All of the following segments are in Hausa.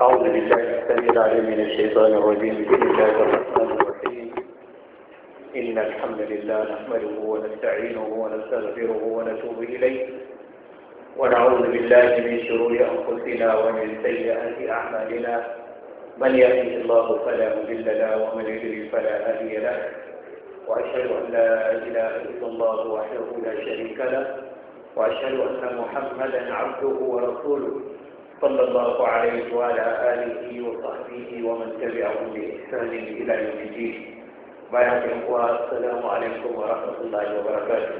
أعوذ بالله السميع العليم من الشيطان الرجيم. بسم الله الرحمن الرحيم. إن الحمد لله نحمده ونستعينه ونستغفره ونتوب إليه ونعوذ بالله من شرور أنفسنا ومن سيئات أعمالنا. من يهده الله فلا مضل له ومن يضلل فلا هادي له، وأشهد أن لا إله إلا الله وحده لا شريك له، وأشهد أن محمدا عبده ورسوله صلى الله عليه وعلى آله وصحبه ومن تبعهم بإحسان إلى يوم الدين. السلام عليكم ورحمة الله وبركاته.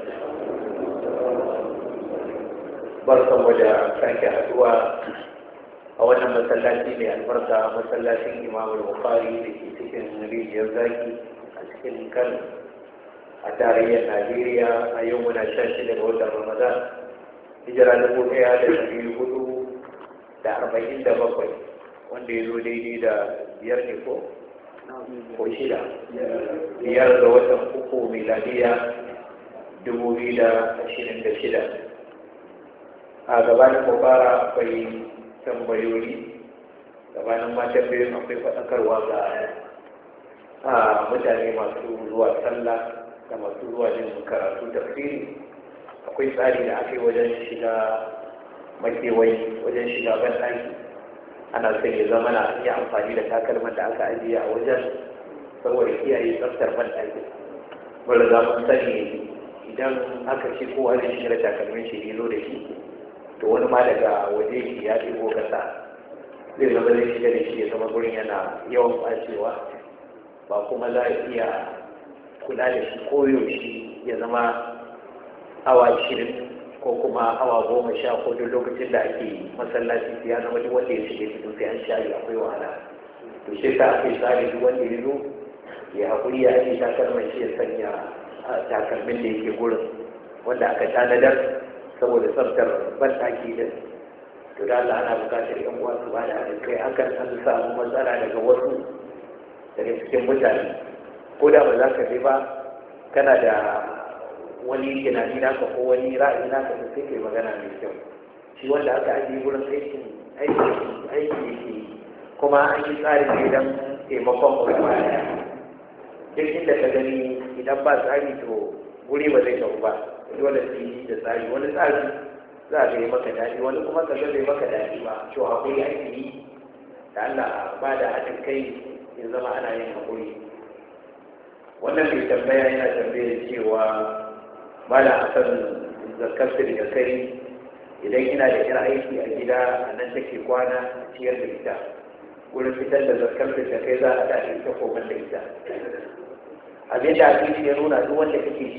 بركة وجاء ساكي أدواء أولا مسلاتي لأنبرتا مسلاتي إمام البخاري لكي سكن نبي جوزاكي أسكن كان أتاريا نيجيريا أيومنا شاشة لغوة رمضان هجرة نبوكي هذا النبي الهدو da 47 wanda ya zo daidai da biyar ne ko shida biyar ga watan uku miladiya 2026. A gabanin mubara akwai tambayoyi, gabanin ma tambayoyin akwai faɗakarwa ga mutane masu zuwa sallah da masu zuwa jin karatu tafsiri. Akwai tsari da aka yi wajen shiga makewayi, wajen shiga ban ɗaki ana son ya zama na iya amfani da takalman da aka ajiye a wajen saboda kiyaye tsaftar ban ɗaki. Bari za mu sani idan aka ce kowa zai shiga da takalmin shi ne zo da shi, to wani ma daga waje shi ya ɗigo kasa zai zama zai shiga da shi ya zama gurin yana yawan ɓacewa, ba kuma za a iya kula da shi koyaushe ya zama awa 20 ko kuma awa 10 ko duk lokacin da ake masallaci ya zama duk wanda ya shige cikin sai an share akwai wahala. To shi ta ake tsari duk wanda ya zo ya haƙuri ya ake takalman shi ya sanya takalmin da yake gurin wanda aka tanadar saboda tsaftar banɗaki din. To da Allah ana buƙatar yan uwa su bada haɗin kai. Akan an samu matsala daga wasu daga cikin mutane, ko da ba za ka je ba kana da wani tunani naka ko wani ra'ayi naka da sai kai magana mai kyau. Shi wanda aka ajiye wurin aiki yake kuma an yi tsari ne don taimakon mu gaba ɗaya. Duk inda ka gani idan ba tsari to guri ba zai tafi ba, dole su yi da tsari. Wani tsari za a yi maka daɗi, wani kuma ka ga bai maka daɗi ba. To haƙuri ake yi da Allah ba da haɗin kai ya zama ana yin haƙuri. Wannan mai tambaya yana tambayar cewa bala a kan zakar da kai idan ina da yar aiki a gida a nan take kwana ciyar da ita, wurin fitar da zakar da kai za a daɗe ita ko ban da ita. Abin da abin ya nuna duk wanda kake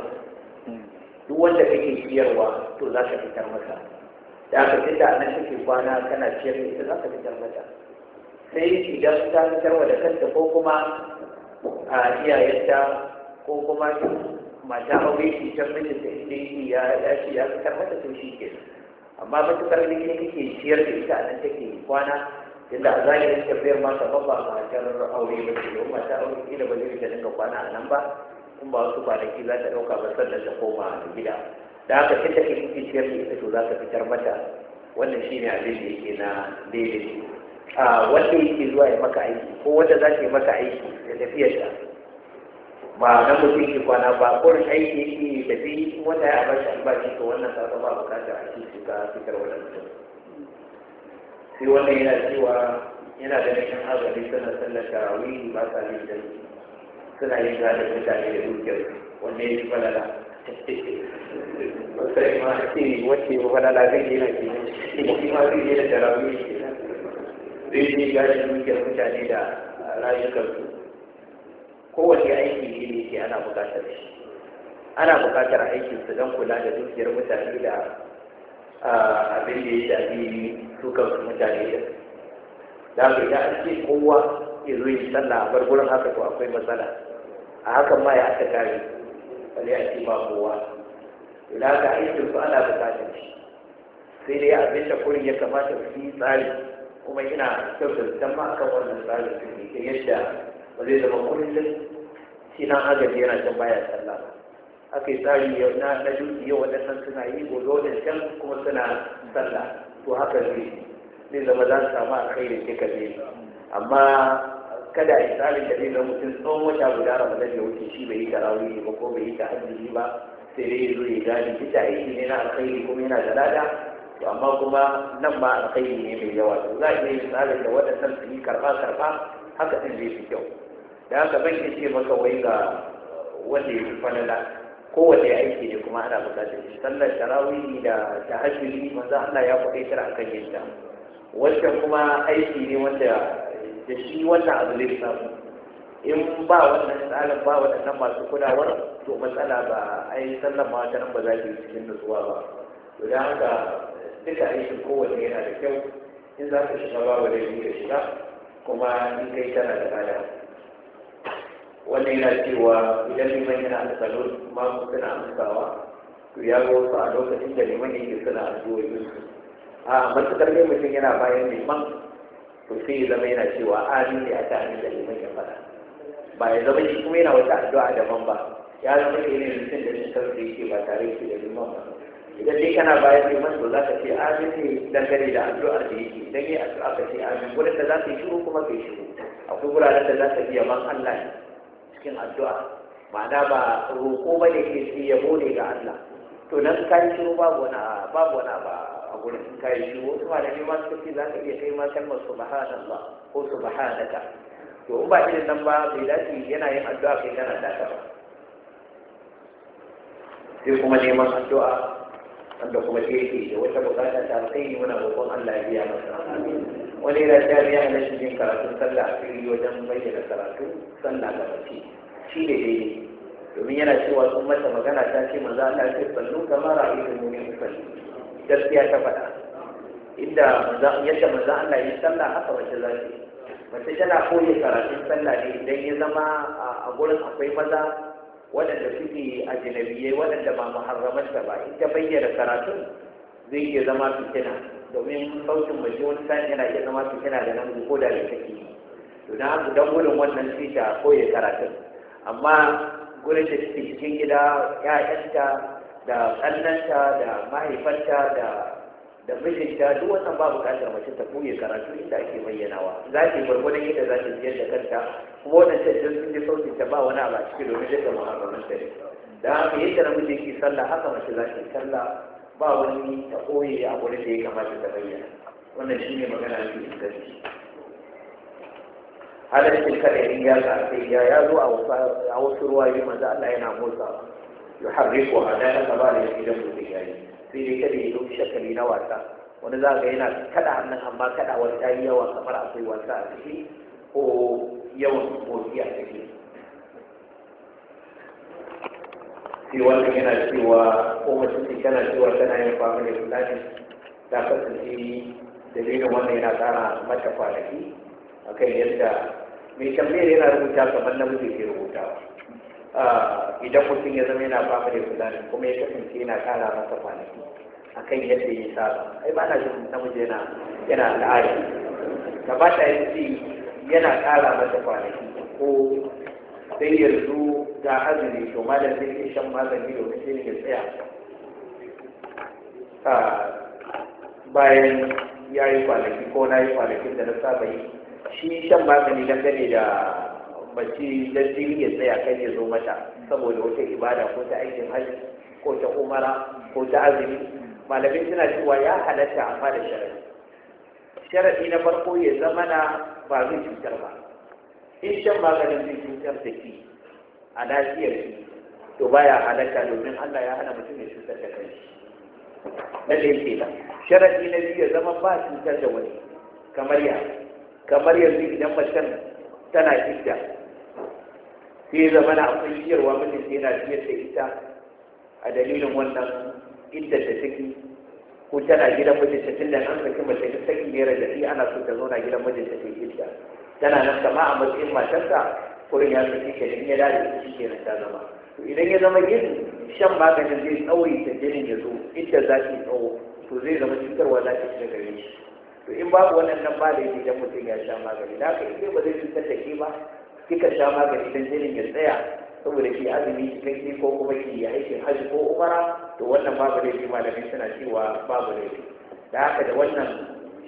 ciyarwa to za ka fitar masa. Da aka fita a nan take kwana kana ciyar da ita za ka fitar mata. Sai idan ta fitarwa da kanta ko kuma a iyayenta ko kuma mata aure shi can mijin da inda yake ya fitar mata to shi ke. Amma matukar ne kake ciyar da ita a nan take kwana, inda a zahirin tafiyar ma kamar ba matar aure ba ce, don mata aure kila ba zai dinga kwana a nan ba, in ba wasu kwanaki za ta ɗauka ba sannan ta koma gida. Da haka tun da kake ciyar da ita to za ka fitar mata. Wannan shi ne abin da yake na daidai. Wanda yake zuwa ya maka aiki ko wanda za ta yi maka aiki da tafiyarta ba na mutum ke kwana ba, kurin aiki yake tafi wanda ya bashi albashi, to wannan sa ba bukatar a cikin ka fitar wannan mutum. Sai wannan yana cewa yana da nufin azali suna sallar tarawih ba sa yin da suna yin gadon mutane da dukiyar wanda ya fi falala. Sai ma ce wacce ya falala zai yi na ke shi ma zai yi da tarawih ke nan zai yi gadon dukiyar mutane da rayukansu. Kowane aiki ne ke ana bukatar shi, ana bukatar aikinsu don kula da dukiyar mutane da abin da ya shafi dukansu mutane da haka idan an ce kowa ya zo yi sallah a bar gurin haka to akwai matsala. A hakan ma ya aka kare wale a ce ba kowa, idan haka aikinsu ana bukatar shi. Sai dai abin da kurin ya kamata su yi tsari, kuma ina kyautar ma akan wannan tsarin su ne ta yadda ba zai zama kullum shi nan agaji yana can baya sallah. Aka yi tsari na duki yau waɗannan suna yi gobe waɗancan kuma suna sallah, to haka zai zai zama za su samu alkhairi sai ka je amma kada a yi tsarin da zai zama mutum tsawon wata guda ramadan ya wuce shi bai yi tarawih ba ko bai yi tahajjudi ba sai dai ya zo ya gani duk da aiki ne na alkhairi kuma yana da lada to amma kuma nan ba alkhairi ne mai yawa to za a iya yin tsarin da waɗannan su yi karɓa haka ɗin zai fi kyau da haka ban iya ce maka wai ga wanda ya fi falala kowace aiki ne kuma ana buƙatar shi sallar tarawih da tahajjudi manzo Allah ya faɗaitar akan yin ta wancan kuma aiki ne wanda da shi wannan abu zai samu in ba wannan tsarin ba waɗannan masu kulawar to matsala ba a yi sallan ma nan ba za ta yi cikin nutsuwa ba to da haka duka aikin kowanne yana da kyau in za ka shiga babu da yi ka shiga kuma in kai tana da lada wannan yana cewa idan liman yana alƙalon ma suna amsawa to ya ga wasu a lokacin da liman yake suna addu'o'in su a matuƙar ne mutum yana bayan liman to sai ya zama yana cewa amin ne a ta amin da liman ya faɗa ba ya zama shi kuma yana wata addu'a daban ba ya zama da irin mutum da shi sarki yake ba tare da liman ba idan dai kana bayan liman to za ka ce amin ne dangane da addu'ar da yake idan yi addu'a ka ce amin wurin da za ka yi shiru kuma ka yi shiru akwai wuraren da za ka biya man Allah ne cikin addu'a ma'ana ba roƙo ba ne ke sai yabo ne ga Allah to nan ka yi shiru babu wani a gurin in ka yi shiru wasu malami ma suka ce za ka iya kai ma kalmar subhanallah ko subhanaka to in ba irin nan ba bai dace yana yin addu'a kai kana daka ba sai kuma neman addu'a wanda kuma ke yake da wata bukata ta alkhairi muna roƙon Allah ya biya masa wani yana jami'a na shi yin karatun sallah a fili wajen bayyana karatu sallah ga mace shi ne daidai domin yana cewa sun mata magana ta ce maza Allah ce sallu kamar ra'ayin mu'min usalli gaskiya ta faɗa inda yadda maza Allah yi sallah haka mace za ta yi mace tana koyi karatun sallah ne idan ya zama a gurin akwai maza waɗanda suke ajinabiyai waɗanda ba muharramanta ba in ta bayyana karatun zai iya zama fitina domin sautin mace wani sa'in yana iya zama fitina da namiji ko da take to dan haka dan gudun wannan sai ta koyi karatun amma gurin da suke cikin gida ƴaƴanta da ƙannanta da mahaifanta da mijinta duk wannan ba buƙatar mace ta koyi karatu inda ake bayyanawa za ta yi gwargwadon yadda za ta biyar da kanta kuma wannan tattalin sun ji sautin ta ba wani abu a ciki domin duka muharraman ta ne da haka yadda namiji yake sallah haka mace za ta yi sallah ba wani ta koyi a wurin da ya kamata ta bayyana wannan shi ne magana da ke gaske halaccin kada in ya sa sai ya zo a wasu ruwayoyi manzo Allah yana motsa yuharriku hadana kama da yake da mutum yayi sai dai kada ya dauki shakali na wasa wani za ga yana kada hannun amma kada wani tayi yawa kamar akwai wasa a ciki ko yawan motsi a ciki sai wannan yana cewa ko mace ce tana cewa tana yin fama da fulani ta kasance dalilin wannan yana tsara mata kwanaki akan yadda mai tambayar yana rubuta kamar namiji ke rubutawa idan mutum ya zama yana fama da fulani kuma ya kasance yana kara masa kwanaki akan yadda ya saba ai ba na jin namiji yana al'ada gabata ya ce yana kara masa kwanaki ko sai yanzu ga azumi to malam zai iya shan magani domin sai ya tsaya bayan ya yi kwanaki ko na yi kwanakin da na saba yi shi shan magani dangane da mace don jini ya tsaya kan ya zo mata saboda wata ibada ko ta aikin hajji ko ta umara ko ta azumi malamai suna cewa ya halatta amma da sharadi sharadi na farko ya zama na ba zai cutar ba in shan maganin zai cutar da ke a lafiyar ki to baya halatta domin Allah ya hana mutum ya cutar da kai na da yake da sharadi na biyu ya zama ba cutar da wani kamar yanzu idan macen tana idda sai zama na akwai ciyarwa mutum sai yana ciyar da ita a dalilin wannan iddar da take ko tana gidan mijinta tun da an saki mace ta saki ne rajafi ana so ta zauna gidan mijinta ta idda tana nan kama a matsayin matarsa kurin ya saki ke in ya dade shi ke ta zama to idan ya zama yin shan maganin zai tsawaita jinin ya zo idda za ta tsawo to zai zama cutarwa za ta shiga gare shi to in babu wannan nan ba da yake idan mutum ya sha magani da haka in ba zai cutar da ke ba kika sha magani don jinin ya tsaya saboda ke azumi cikakke ko kuma ke aikin hajji ko umara to wannan babu laifi malamai suna cewa babu laifi da haka da wannan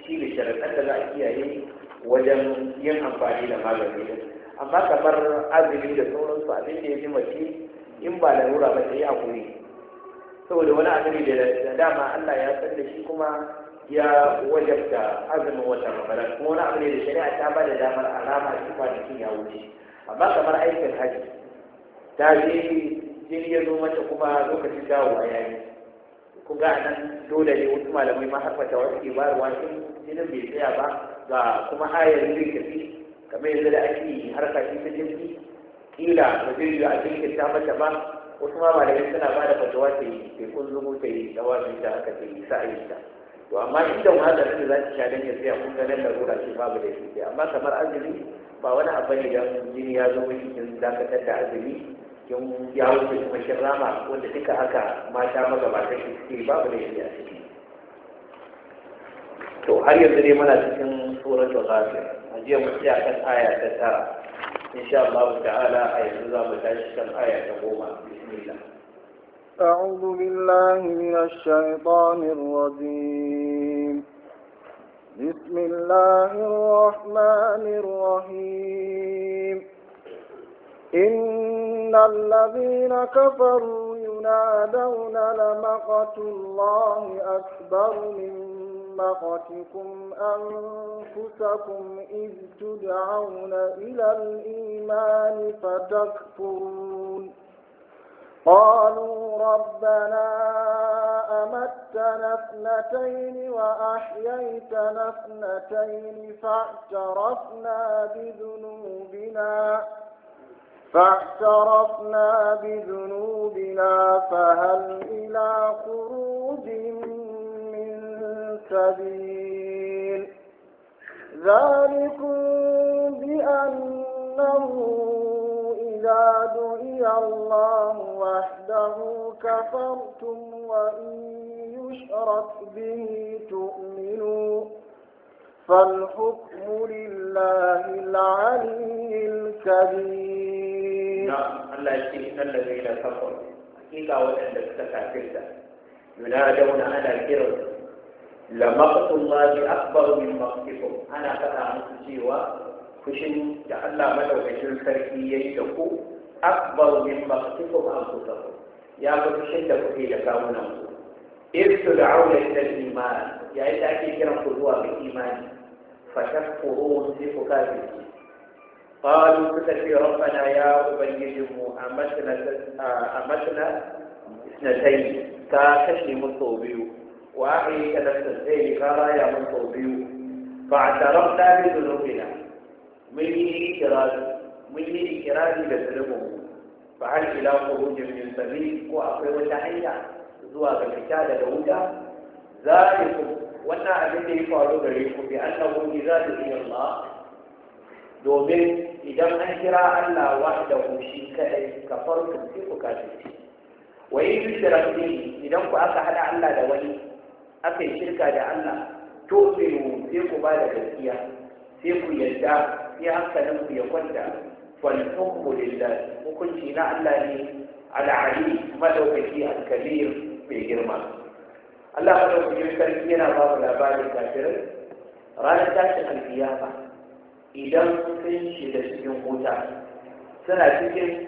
shi ne sharaɗan da za a kiyaye wajen yin amfani da magani din. Amma kamar azumi da sauransu abin da ya fi mace in ba larura ba ta yi hakuri, saboda wani abu ne da dama Allah ya san da shi kuma ya wajabta azumin watan Ramadan, kuma wani abu ne da shari'a ta ba da damar alama shi kwanakin ya wuce. Amma kamar aikin haji ta je jini ya zo mata kuma lokacin dawowa ya yi, ku ga nan dole ne wasu malamai ma har fata wasu ke bayarwa jinin bai tsaya ba ga kuma ayar zai tafi kamar yanzu da ake harka ta jirgi kila ba zai yi a jirgin ta mata ba. Wasu ma malamai suna ba da fatawa ta yi sai kun zubo ta yi dawafin ta haka ta yi sa'ayin ta. To amma inda wahalar da za ta sha dan ya tsaya kun ganin larura ce babu da shi, amma kamar azumi ba wani abu ne dan jini ya zo miki kin dakatar da azumi kin ya wuce kuma kin rama, wanda duka haka mata magabatan shi suke babu da shi a ciki. To har yanzu dai muna cikin suratul ghafir, a jiya mun tsaya kan aya ta 9 insha Allah ta'ala a yanzu za mu tashi kan aya ta 10. bismillah. أعوذ بالله من الشيطان الرجيم. بسم الله الرحمن الرحيم. إن الذين كفروا ينادون لمقت الله أكبر من مقتكم أنفسكم إذ تدعون إلى الإيمان فتكفرون. قالوا ربنا أمتنا اثنتين وأحييتنا اثنتين فاعترفنا بذنوبنا فهل إلى خروج من سبيل. ذلكم بأنه إذا دعي الله وحده كفرتم وإن يشرك به تؤمنوا فالحكم لله العلي الكبير. نعم الله يشفي الذين كفروا حقيقة وأن تكافرت ينادون على الكرم لمقت الله أكبر من مقتكم. أنا فتح مسجيوة fushin da Allah madaukakin sarki ya yi da ku akbar min maqtikum anfusakum, ya fi fushin da kuke da kawunan ku. irsu da aula ila iman, yayin da ake kiran ku zuwa ga imani, fatakfurun sai ku kafirci. qalu suka ce rabbana ya ubangijinmu amatna isnatayn, ka kashe mu sau biyu, wa ahyayta nafsayn, ka raya mu sau biyu, fa'tarafna bi dhunubina, mun yi ikirari da zulubin, fa hal ila khurujin min sabil, ko akwai wata hanya zuwa ga fita daga wuta. zalikum, wannan abin da ya faru gare ku bi annahu idza du'iya Allah, domin idan an kira Allah wahdahu shi kadai kafartum sai ku kafirci. wa in yushrak bihi, idan ku aka hada Allah da wani, aka yi shirka da Allah, to sai ku ba da gaskiya, sai ku yarda, sai hankalin ku ya kwanta. fal hukmu lillah, hukunci na Allah ne al-ali madaukaki al-kabir mai girma. Allah madaukakin sarki yana ba mu labarin kafirai ranar tashin alkiyama idan sun shiga cikin wuta, suna cikin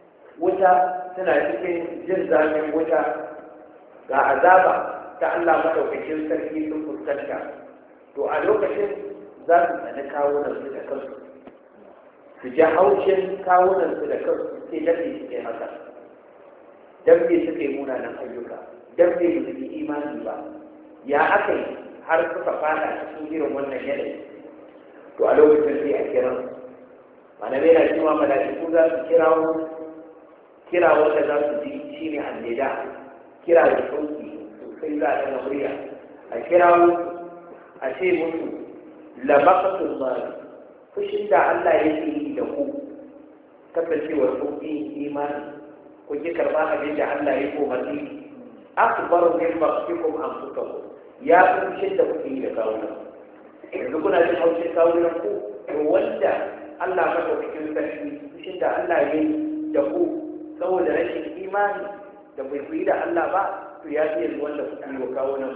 jin zafin wuta, ga azaba ta Allah madaukakin sarki sun fuskanta, to a lokacin za su tsani kawunansu da kansu, su ji haushin kawunansu da kansu, sai dafe suke haka, dafe suke munanan ayyuka, dafe da suke imani ba, ya aka yi har suka fada cikin irin wannan yanayi. To a lokacin sai a kiran malamai na cewa mala'iku za su kira wanda za su ji shi ne annida, kira da sauki sosai za a ɗaga murya a kira a ce musu labaqatul mal, fushin da Allah yake yi da ku kasancewar kun yi imani, kun yi karɓa abin da Allah ya umarni, akbaru min maqtikum anfusakum, ya fi fushin da kuke yi da kawunan. Yanzu kuna jin haushin kawunan ku, to wanda Allah madaukakin sarki fushin da Allah ya yi da ku saboda rashin imani da bai kuyi da Allah ba, to ya fi yanzu wanda kuka yi wa kawunan ku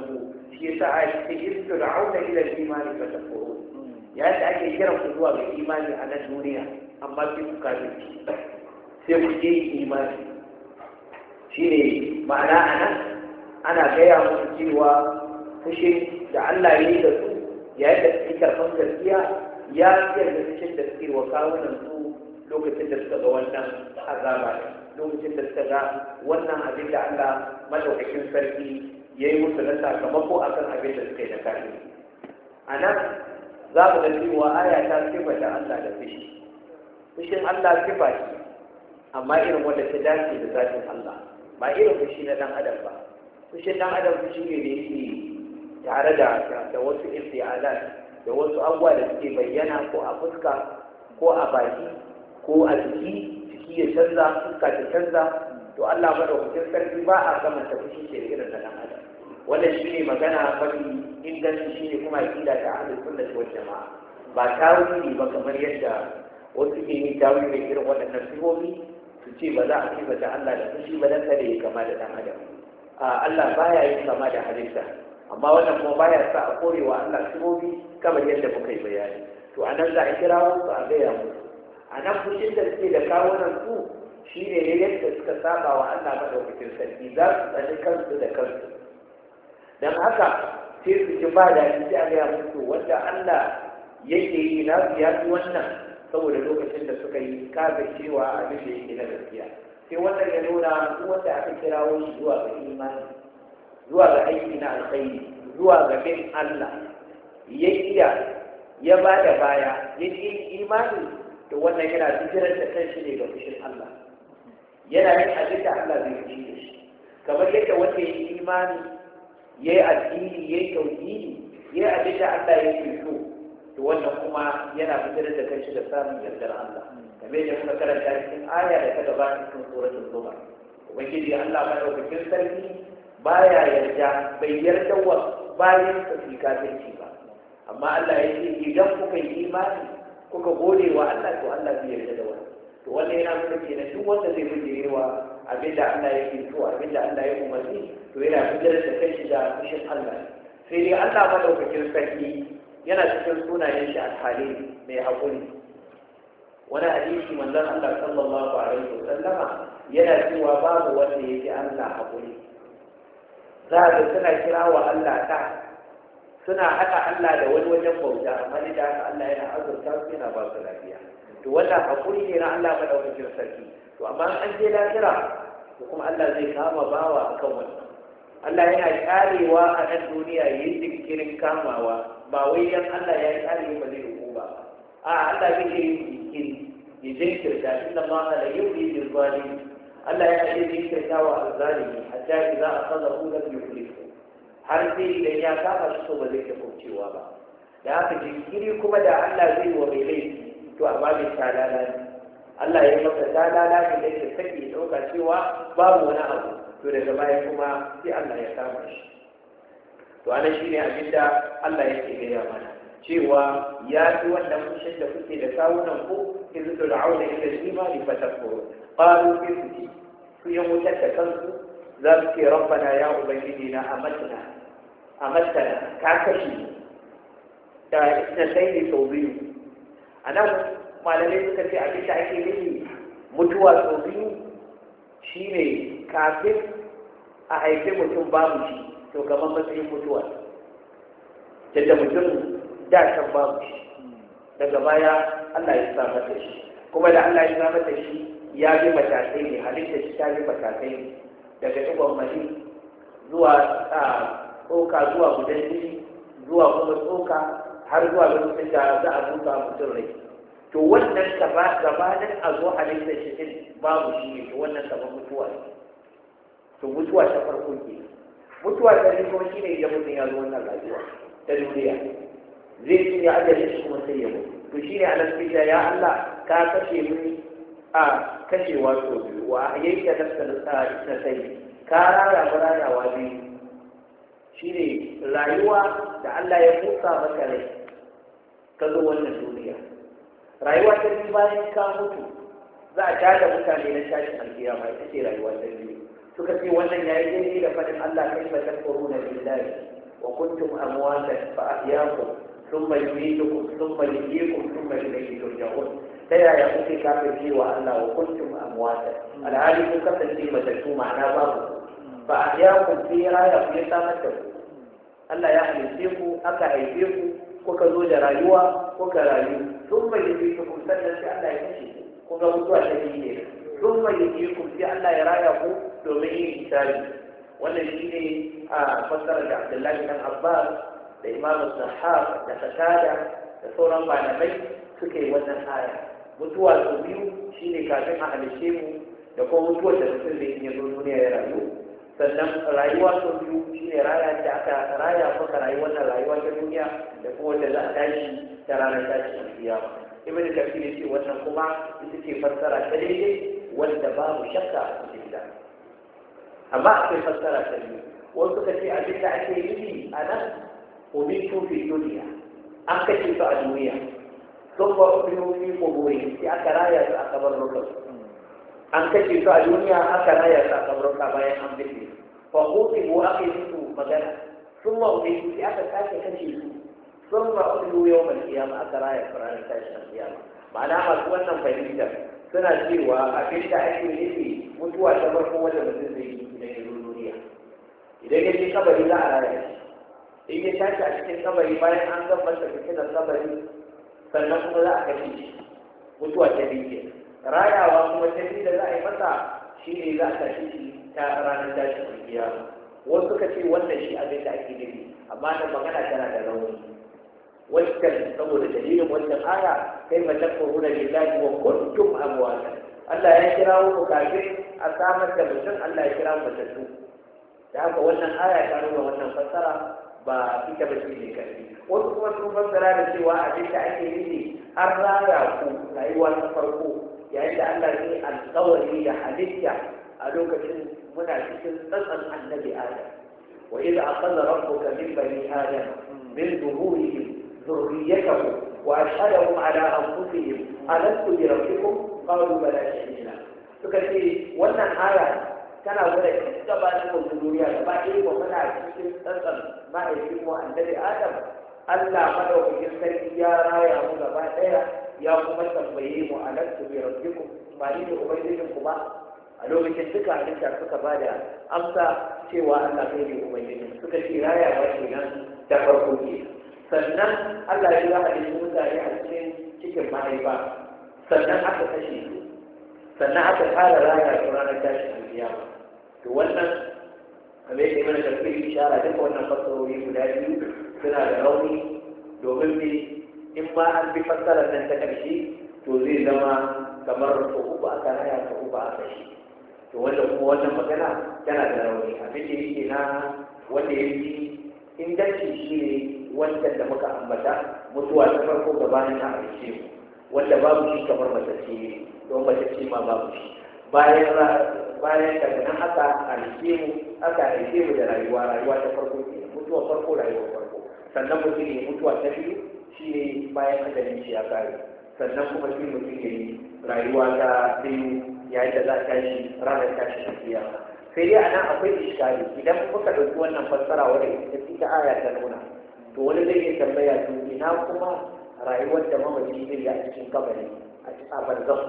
shi yasa a cikin fir'auna ila al-imani fa takfurun yayin da ake kiran ku zuwa ga imani a nan duniya amma sai ku kafirci sai ku je imani shine ma'ana anan ana gaya musu cewa fushin da Allah ya yi da su yayin da suke karɓar gaskiya ya fiye da fushin da suke wa kawunan su lokacin da suka ga wannan azaba lokacin da suka ga wannan abin da Allah madaukakin sarki ya yi musu na sakamako akan abin da suka yi na kafin a nan za mu ga cewa aya ta sifa da Allah da fushin Allah sifa ce amma irin wanda ta dace da zatin Allah ba irin fushi na dan adam ba fushin dan adam fushi ne da yake tare da wasu infialat da wasu abubuwa da suke bayyana ko a fuska ko a baki ko a jiki ya canza fuska ta canza to Allah madaukakin sarki ba a kamanta fushi ce irin na dan adam wannan shine magana mafi inganci shine kuma aqida ta ahlus sunnah wal jamaa ba tawili ba kamar yadda wasu ke yin tawili da irin waɗannan sifofi su ce ba za a kifa da Allah da fushi ba dan kada ya kama da dan adam Allah baya yin kama da halitta amma wannan kuma baya sa a korewa Allah sifofi kamar yadda muka yi bayani to anan za a kira su a gaya musu anan fushin da suke da kawunan su shine ne yadda suka saba wa Allah madaukakin sarki za su tsani kansu da kansu dan haka sai su ci ba da shi a gaya musu wanda Allah yake yi na su ya fi wannan saboda lokacin da suka yi kafircewa abin da yake na gaskiya sai wannan ya nuna wanda aka kirawo shi zuwa ga imani zuwa ga aiki na alkhairi zuwa ga bin Allah ya ba da baya ya ƙi imani to wannan yana bijirar da kanshi ne ga fushin Allah yana yin abin da Allah zai fushi da shi kamar yadda wanda ya yi imani ya yi addini ya yi tauhidi ya yi abin da Allah ya ke so to wannan kuma yana bijirar da kanshi da samun yardar Allah kamar yadda muka karanta cikin aya da ta gabata cikin suratul zumar ubangiji Allah madaukakin sarki baya yarda bai yarda wa bayan sa fi kafirci ba amma Allah ya ce idan kuka yi imani kuka gode wa Allah to Allah zai yarda da wannan to wannan yana nuna kenan duk wanda zai bijirewa abinda Allah ya ke so abinda Allah ya umarni to yana bijirar da kai da fushin Allah sai dai Allah madaukakin sarki yana cikin sunayen shi al-Halim mai haƙuri wani hadisi manzon Allah sallallahu alaihi wasallama yana cewa babu wanda yake Allah haƙuri za ga suna kira wa Allah ta suna haɗa Allah da wani wajen bauta amma da haka Allah yana azurta su yana ba su lafiya to wannan haƙuri ne na Allah madaukakin sarki to amma an je lafiya to kuma Allah zai kama bawa akan wannan Allah yana karewa a nan duniya yayin zikirin kamawa ba wai dan Allah ya kare ba zai hukuma ba a Allah zai yi zikiri ya jinkirta inna Allah la yuhyi bil zalim Allah ya yi jinkirta wa azzalimi hatta idza akhadahu lam yuflihu har sai idan ya kama shi to ba zai ta kaucewa ba da haka jinkiri kuma da Allah zai wa mai laifi to amma bai talala ne Allah ya yi masa talala ne da ke sake ɗauka cewa babu wani abu to daga baya kuma sai Allah ya kama shi to anan shine abinda Allah yake gaya mana cewa ya fi wannan fushin da kuke da kawunan ku in su da'auna ila al-imani fatakfuru qalu fi su yan wutar da kansu za su ce rabbana ya ubangiji na amatana ka kashi da isnadai ne sau biyu a nan malamai suka ce abin da ake nufi mutuwa sau biyu shine kafin a haifi mutum babu shi to kamar matsayin mutuwa yadda mutum da can babu shi daga baya Allah ya samar da shi kuma da Allah ya samar da shi ya bi matakai ne halitta shi ta bi matakai ne daga ɗigon mani zuwa tsoka zuwa gudan jini zuwa kuma tsoka har zuwa lokacin da za a buka mutum rai to wannan gabanin a zo halitta shi din babu shi ne to wannan kamar mutuwa ne to mutuwa ta farko ke mutuwa ta biyu kuma shine idan mutum ya zo wannan rayuwa ta duniya zai ci ya ajiye shi kuma sai ya mutu to shine anan sai ya Allah ka kashe mu a kashewa so biyu wa yayyaka nafsan na sai ka rayawa biyu shine rayuwa da Allah ya kusa maka rai ka zo wannan duniya rayuwa ta biyu bayan ka mutu za a tada mutane na tashin alkiyama ita ce rayuwa ta biyu suka ce wannan yayi daidai da fadin Allah kai ba takfuruna billahi wa kuntum amwatan fa ahyaakum thumma yumeetukum thumma yuhyikum thumma ilayhi turja'un ta yaya kuke kafirce wa Allah wa kuntum amwatan alhali kun kasance matattu ma'ana babu fa ahyaakum fi raya ku ya samar da ku Allah ya halice ku aka haife ku kuka zo da rayuwa kuka rayu thumma yumeetukum sannan sai Allah ya kashe ku kun ga mutuwa ta biye thumma yuhyikum sai Allah ya raya ku domin yin hisabi wannan shi ne a fassarar da Abdullahi dan Abbas da Imam Zahab da Qatada da sauran malamai suke wannan aya mutuwa sau biyu shine kafin a halice mu da kuma mutuwar da mutum da yake zo duniya ya rayu sannan rayuwa sau biyu shine raya da aka raya maka rayuwar wannan rayuwa ta duniya da kuma wanda za a tashi ta ranar tashin kiyama Ibn Kathir ya ce wannan kuma ita ce fassara ta daidai wanda babu shakka a cikin ta amma akwai fassara ta biyu wasu suka ce abin da ake yi a nan umitu fi duniya an kashe su a duniya sun ba umitu fi kuburi sai aka raya su a kabarruka an kashe su a duniya aka raya su a kabarruka bayan an bisne fa hukimu aka yi musu magana sun ma umitu sai aka sake kashe su sun ma umitu yau mai kiyama aka raya su ranar tashin kiyama ma'ana masu wannan fahimtar suna cewa abin da ake nufi mutuwa ta farko wanda mutum zai yi idan ya zo duniya idan ya je kabari za a raya shi in ya tashi a cikin kabari bayan an gama masa fitinar kabari sannan kuma za a kashe shi mutuwa ta biyu rayawa kuma ta biyu da za a yi masa shi ne za a kashe shi ta ranar tashin kiyama wasu suka ce wannan shi abin da ake nufi amma da magana tana da rauni wancan saboda dalilin wancan aya kai ma takfuruna billahi wa kuntum amwatan Allah ya kira ku kafin a samar da mutum Allah ya kira mu matattu da haka wannan aya ta nuna wannan fassara ba ita ba ce ne kai wasu kuma sun fassara da cewa abin da ake nufi har raya ku rayuwa ta farko yayin da Allah ya yi alƙawari da halitta a lokacin muna cikin tsatsan annabi Adam wa idza aqalla rabbuka min bani adam min zuhurihim ذريته وأشهدهم على أنفسهم ألست بربكم قالوا بلى شهدنا فكذلك wannan aya tana gwada gabanin mu duniya gaba ɗaya ba muna cikin tsantsan mahaifin mu annabi Adam Allah madaukakin sarki ya raya mu gaba ɗaya ya kuma tambaye mu alastu bi rabbikum ba ni da ubangijin ku ba a lokacin duka halitta suka bada amsa cewa Allah kai ne ubangijin suka ce raya ba kenan da farko ke sannan Allah ya yi halittu mutane a cikin mahaifa sannan aka kashe su sannan aka fara raya su ranar tashin alkiyama to wannan kamar yadda mana tafsiri ishara duka wannan fassarori guda biyu suna da rauni domin ne in ma an bi fassarar nan ta ƙarshe to zai zama kamar ko uku aka raya ko uku aka shi to wanda kuma wannan magana tana da rauni abin da yake na wanda ya yi inganci shi ne wancan da muka ambata mutuwa ta farko gabanin a haife mu wanda babu shi kamar matacce don matacce ma babu shi bayan daga nan aka haife mu da rayuwa ta farko ke mutuwa farko rayuwa farko sannan mutum ne mutuwa ta biyu shi ne bayan ajalin shi ya kare sannan kuma shi mutum ne rayuwa ta biyu yayin da za a tashi ranar tashi na kiyama sai dai a nan akwai iskari idan muka ɗauki wannan fassara wadda ita aya ta nuna to wani zai iya tambaya to ina kuma rayuwar da mamaci zai yi a cikin kabari a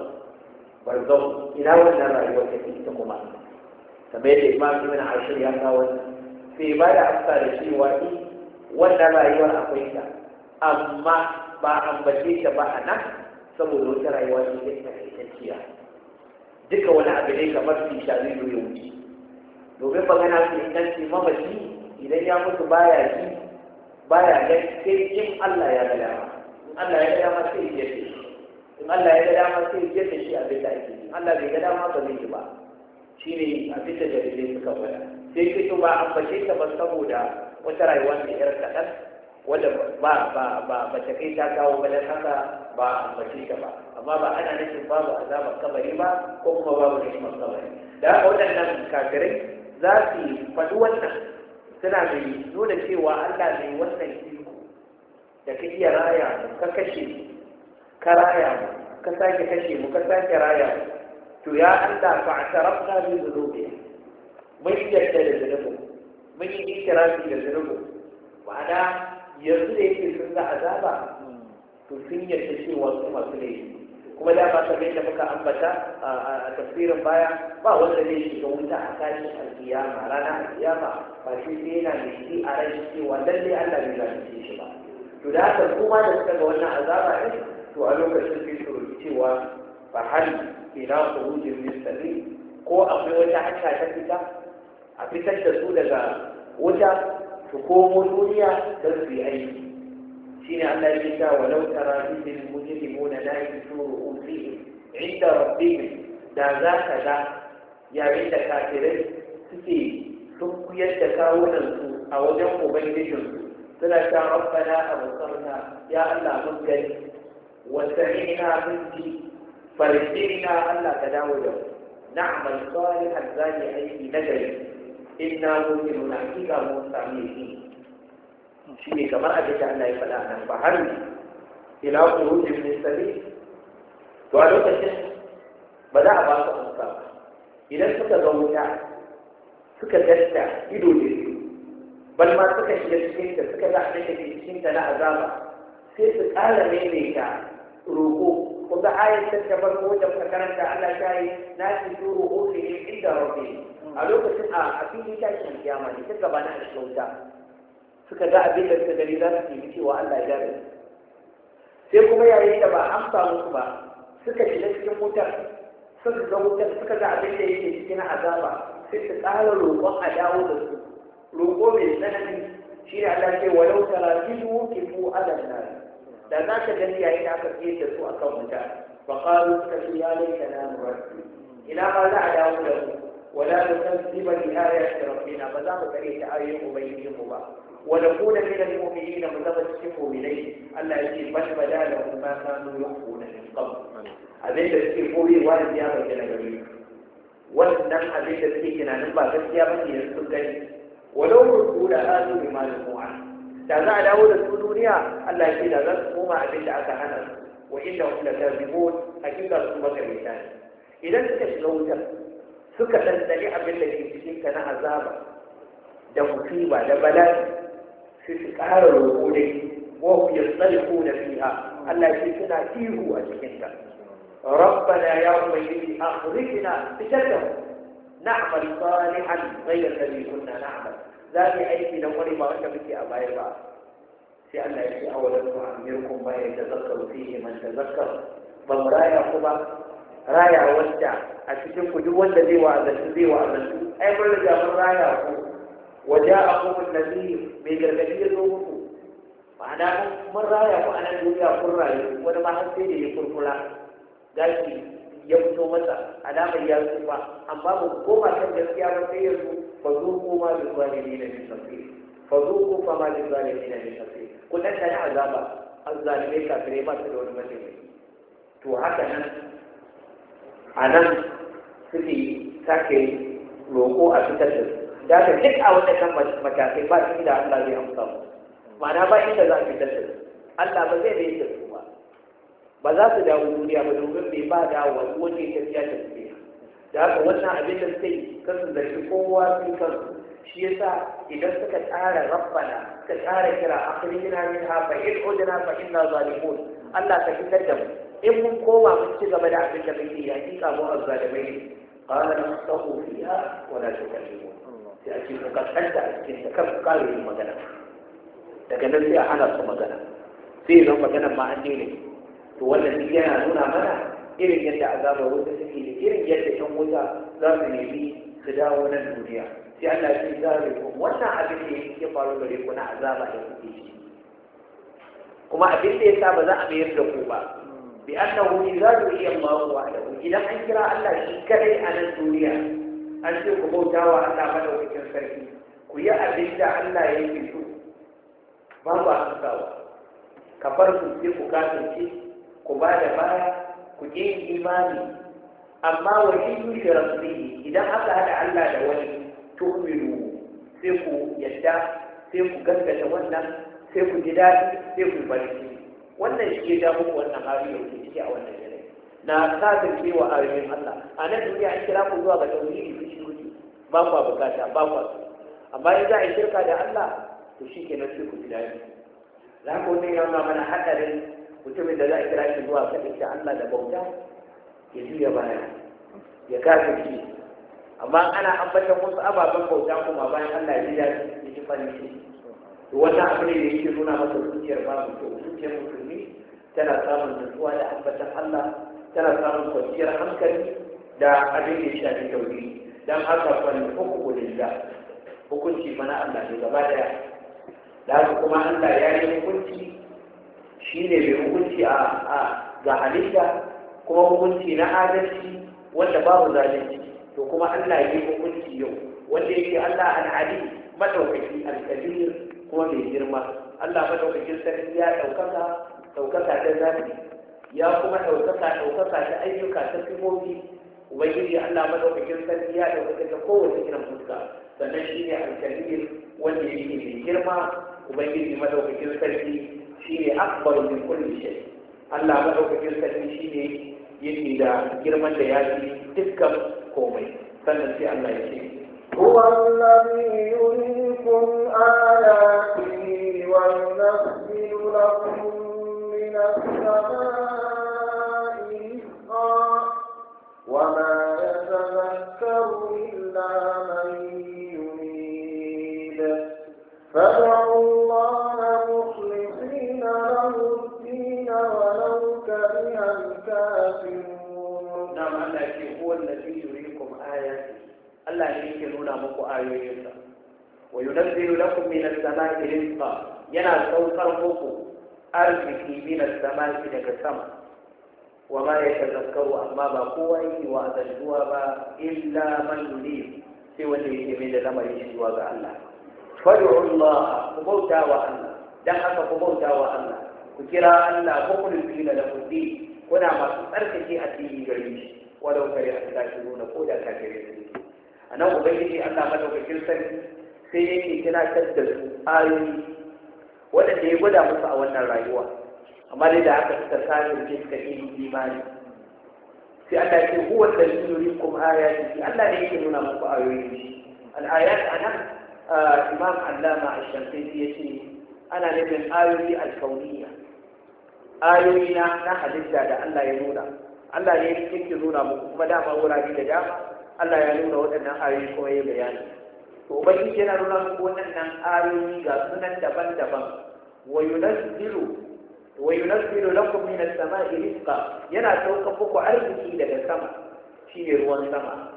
barzahu ina wannan rayuwar ta ke ita kuma kamar yadda imam ibn ashir ya kawo sai ba da amsa da cewa wannan rayuwar akwai ta amma ba ambace ta ba a nan saboda wata rayuwa ce ta takaitacciya duka wani abu ne kamar fi shari da wuce domin magana su inganci mamaci idan ya mutu baya ji baya ga sai in Allah ya ga dama in Allah ya ga dama sai ya ce in Allah ya ga dama sai ya ce shi abin da ake yi Allah bai ga dama ba zai yi ba shine abin da dalilai suka bada sai ke to ba ambace ta ba saboda wata rayuwa ne yar kadan wanda ba ta kai ta kawo ba dan haka ba ambace ta ba amma ba ana nufin babu azabar kabari ba ko kuma babu hikimar kabari da haka waɗannan kafirai za su faɗi wannan suna mai nuna cewa Allah mai wannan iko da ka iya raya mu ka kashe mu ka raya mu ka sake kashe mu ka sake raya mu to ya Allah fa atarafna bi dhunubi mun yadda da zunubi mun yi ikirafi da zunubi ma'ana yanzu da yake sun ga azaba to sun yarda cewa su masu laifi kuma da ba kamar yadda muka ambata a tafsirin baya ba wanda zai shiga wuta a tashin alkiyama ranar alkiyama ba shi sai yana da shi a rai cewa lallai Allah bai zalunce shi ba to da haka kuma da suka ga wannan azaba ɗin to a lokacin sai su roki cewa fa hal ila khurujin min sabil ko akwai wata hanya ta fita a fitar da su daga wuta su komo duniya don su yi aiki shine Allah ya ce walau tara idil mujrimuna la yusuru usihim inda rabbihim da za ka ga yayin da kafirai suke sun kuyar da kawunan su a wajen ubangijinsu suna ta rabbana absarna ya Allah mun gani wa sami'na mun ji farjina Allah ka dawo da mu na'mal salihan zani aiki nagari inna mu'minuna hakika mun sami shi ne kamar abin da Allah ya faɗa nan ba har ila khurujin min sabil to a lokacin ba za a ba su amsa ba idan suka ga wuta suka gasta ido da su bal ma suka shiga cikin ta suka ga abin da ke cikin ta na azaba sai su ƙara maimaita roƙo ko ga ayat ta farko da muka karanta Allah ta yi na ci turu ofin inda rabbi a lokacin a filin tashin kiyama ne ta gaba na shiga wuta suka ga abin da suka gani za su yi cewa Allah ya gare sai kuma yayin da ba amsa musu ba suka shiga cikin wutar suka ga wutar suka ga abin da yake cikin azaba sai su ƙara roƙon a dawo da su roƙo mai tsanani shi ne Allah ce walau tarakibu kifu ala nar da za ka gani yayin da aka tsaye da su akan wuta fa qalu suka ce ya laitana nuraddu ina ma za a dawo da mu wala nukazziba bi ayati rabbina ba za mu kare ta ayoyin ubangijinmu ba ونكون من المؤمنين متمسكين بإليه الله يجي بل بدا لهم ما كانوا يخفون من قبل هذا الذي قولي والد يا بيتنا جميل wannan abin da suke tunanin ba gaskiya ba ne sun gani walau rubu da azu bi maliku an da za a dawo da su duniya Allah ya ce da za su koma abin da aka hana su wa inna hum lakazibun hakika su makarita ne idan suka shiga wutar suka dandani abin da ke cikin ta na azaba da musiba da bala'i sai su ƙara roƙo dai wa hum yastalifuna fiha Allah ya ce suna ihu a cikin ta ربنا يا أمي أخرجنا بشكل نعمل صالحا غير الذي كنا نعمل ذلك أيدي لو قريبا وأنت بك أبايبا سألنا يأتي أولا نعمركم ما يتذكر فيه من تذكر فمرايا قبا رايا وسع أشتم كجوا الذي وأذنتو أي كل جاء من رايا وجاءكم النذير من جرجية ذوقه معناه من رايا وأنا الدنيا كل رايا وأنا ما حسيت يقول فلان gashi ya fito masa alamar ya tsufa amma ba koma kan gaskiya ba sai yanzu fa zuqu ma bi zalimin min nasir fa zuqu fa ma bi zalimin min nasir kullun da azaba azzalimai kafirai ba su da wani mutum to haka nan anan suke sake roƙo a fitar da su da ka duk a wannan matakai ba shi da Allah zai amsa mu ma'ana ba inda za a fitar da su Allah ba zai bai da su ba za su dawo duniya ba domin bai ba dawo wani tafiya ta tafiya da haka wannan abin da sai kansu da shi kowa su kansu shi yasa idan suka tsara rabbana suka tsara kira akhrijna minha fa in udna fa inna zalimun Allah ka fitar da mu in mun koma mun ci gaba da abin da muke yi hakika mu azzalimai ne qala nastahu fiha wa la tukallimun sai a ce ku kasanta a cikin ta kan kare yin magana daga nan sai a hana su magana sai zan magana ma an ne to wannan duk yana nuna mana irin yadda azabar wuta take da irin yadda ɗan wuta za su nemi su dawo nan duniya sai Allah ya zare ku wannan abin da yake faru gare ku na azaba da kuke ciki kuma abin da yasa ba za a mayar da ku ba bi annahu idza du'iya Allahu wahdahu idan an kira Allah shi kadai a nan duniya an ce ku bautawa Allah madaukakin sarki ku yi abin da Allah yake so ba ba amsawa kafar su sai ku kasance ku ba da baya ku je imani amma wa in yushraku idan aka hada Allah da wani tu'minu sai ku yadda sai ku gaskata wannan sai ku ji dadi sai ku barki wannan shi ya da muku wannan hali da kuke ciki a wannan yanayi na kafirce wa ayoyin Allah a nan duniya an kira ku zuwa ga tauhidi ku shi ba ku bukata ba ku amma in za a shirka da Allah to shi ke nan sai ku ji daɗi. Za ku wani yana mana haɗarin mutumin da za a kira shi zuwa kaɗai ta Allah da bauta ya juya baya ya kasa shi, amma ana ambatan wasu ababen bauta kuma bayan Allah ya ji daɗi ya ji farin ciki. To wannan abu ne da yake nuna masa zuciyar babu kyau. Zuciyar musulmi tana samun nutsuwa da ambatan Allah, tana samun kwanciyar hankali da abin da ya shafi tauhidi. Dan haka fa hukumu lillah, hukunci mana Allah ne gaba daya. Da haka kuma Allah ya yi hukunci, shine mai hukunci ga halitta, kuma hukunci na adalci wanda babu zalunci. To kuma Allah ya yi hukunci yau wanda yake Allah al-Ali madaukaki al-kabir kuma mai girma. Allah madaukakin sarki ya ɗaukaka ta zafi, ya kuma ɗaukaka ta ayyuka ta sifofi. Ubangiji Allah madaukakin sarki ya ɗaukaka ta kowace irin fuska, sannan shi ne al-kabir wanda yake mai girma. Ubangiji madaukakin sarki shi ne akbaru min kulli shay. Allah madaukakin sarki shi ne yake da girman da ya fi dukkan komai. Sannan sai Allah ya ce هو الذي يريكم آياته وينزل لكم من السماء رزقا وما يتذكر إلا من يريد فادعوا الله مخلصين له الدين ولو كره الكافرون. نعم الله هو الذي يريكم آياته. Allah ne yake nuna muku ayoyinsa. Wa yunazzilu lakum minas samai rizqa, yana saukar muku arziki minas samai daga sama. Wa ma yatazakkaru, amma ba kowa yake wa'azantuwa ba illa man yunib, sai wanda yake mai da lamarin shi zuwa ga Allah. Fad'u Allah, ku bauta wa Allah, dan haka ku bauta wa Allah, ku kira Allah ko ku rubuta da kudi, kuna masu tsarkake addini gare shi, walau kare al-kafiruna ko da kafirai ne. A nan ubangiji Allah madaukakin sarki sai yake tunatar da su ayoyi waɗanda ya gwada musu a wannan rayuwa, amma dai da haka suka kafirce suka yi imani. Sai Allah ce huwa allazi yuriikum ayatihi, Allah ne yake nuna muku ayoyi. Al-ayat anan Imam Allama Ash-Shafi'i yace ana nufin ayoyi al-kauniyya, ayoyi na halitta da Allah ya nuna. Allah ne yake nuna muku, kuma dama wurare da dama Allah ya nuna waɗannan ayoyi kuma ya bayani. To ubangiji yana nuna muku waɗannan ayoyi ga sunan daban-daban. Wa yunazzilu lakum min as-sama'i rizqa, yana sauka muku arziki daga sama, shine ruwan sama.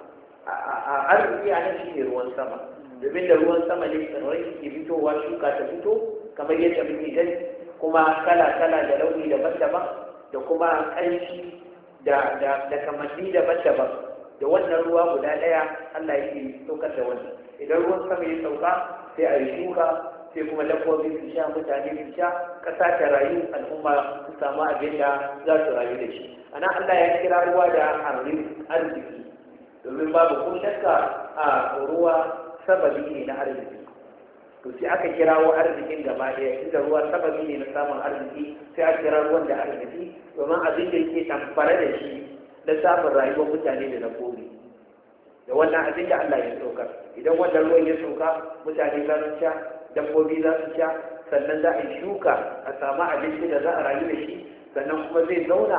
Arziki a nan shine ruwan sama, domin da ruwan sama ne tsirrai ke fitowa, shuka ta fito kamar yadda muke gani, kuma kala-kala da launi daban-daban, da kuma ƙanshi da kamanni daban-daban. Da wannan ruwa guda ɗaya Allah yake saukar da wannan. Idan ruwan sama ya sauka sai a yi shuka, sai kuma dabbobi su sha, mutane su sha, ƙasa ta rayu, al'umma su samu abin da za su rayu da shi. Ana Allah ya kira ruwa da arziki, domin babu ko shakka a ruwa sababi ne na arziki. To sai aka kirawo arzikin gaba ɗaya, inda ruwa sababi ne na samun arziki, sai aka kira ruwan da arziki, domin abin da yake tamfare da shi da samun rayuwar mutane da dabbobi. Da wannan abin da Allah ya saukar, idan wannan ruwan ya sauka, mutane za su sha, dabbobi za su sha, sannan za a yi shuka a samu abinci da za a rayu da shi, sannan kuma zai zauna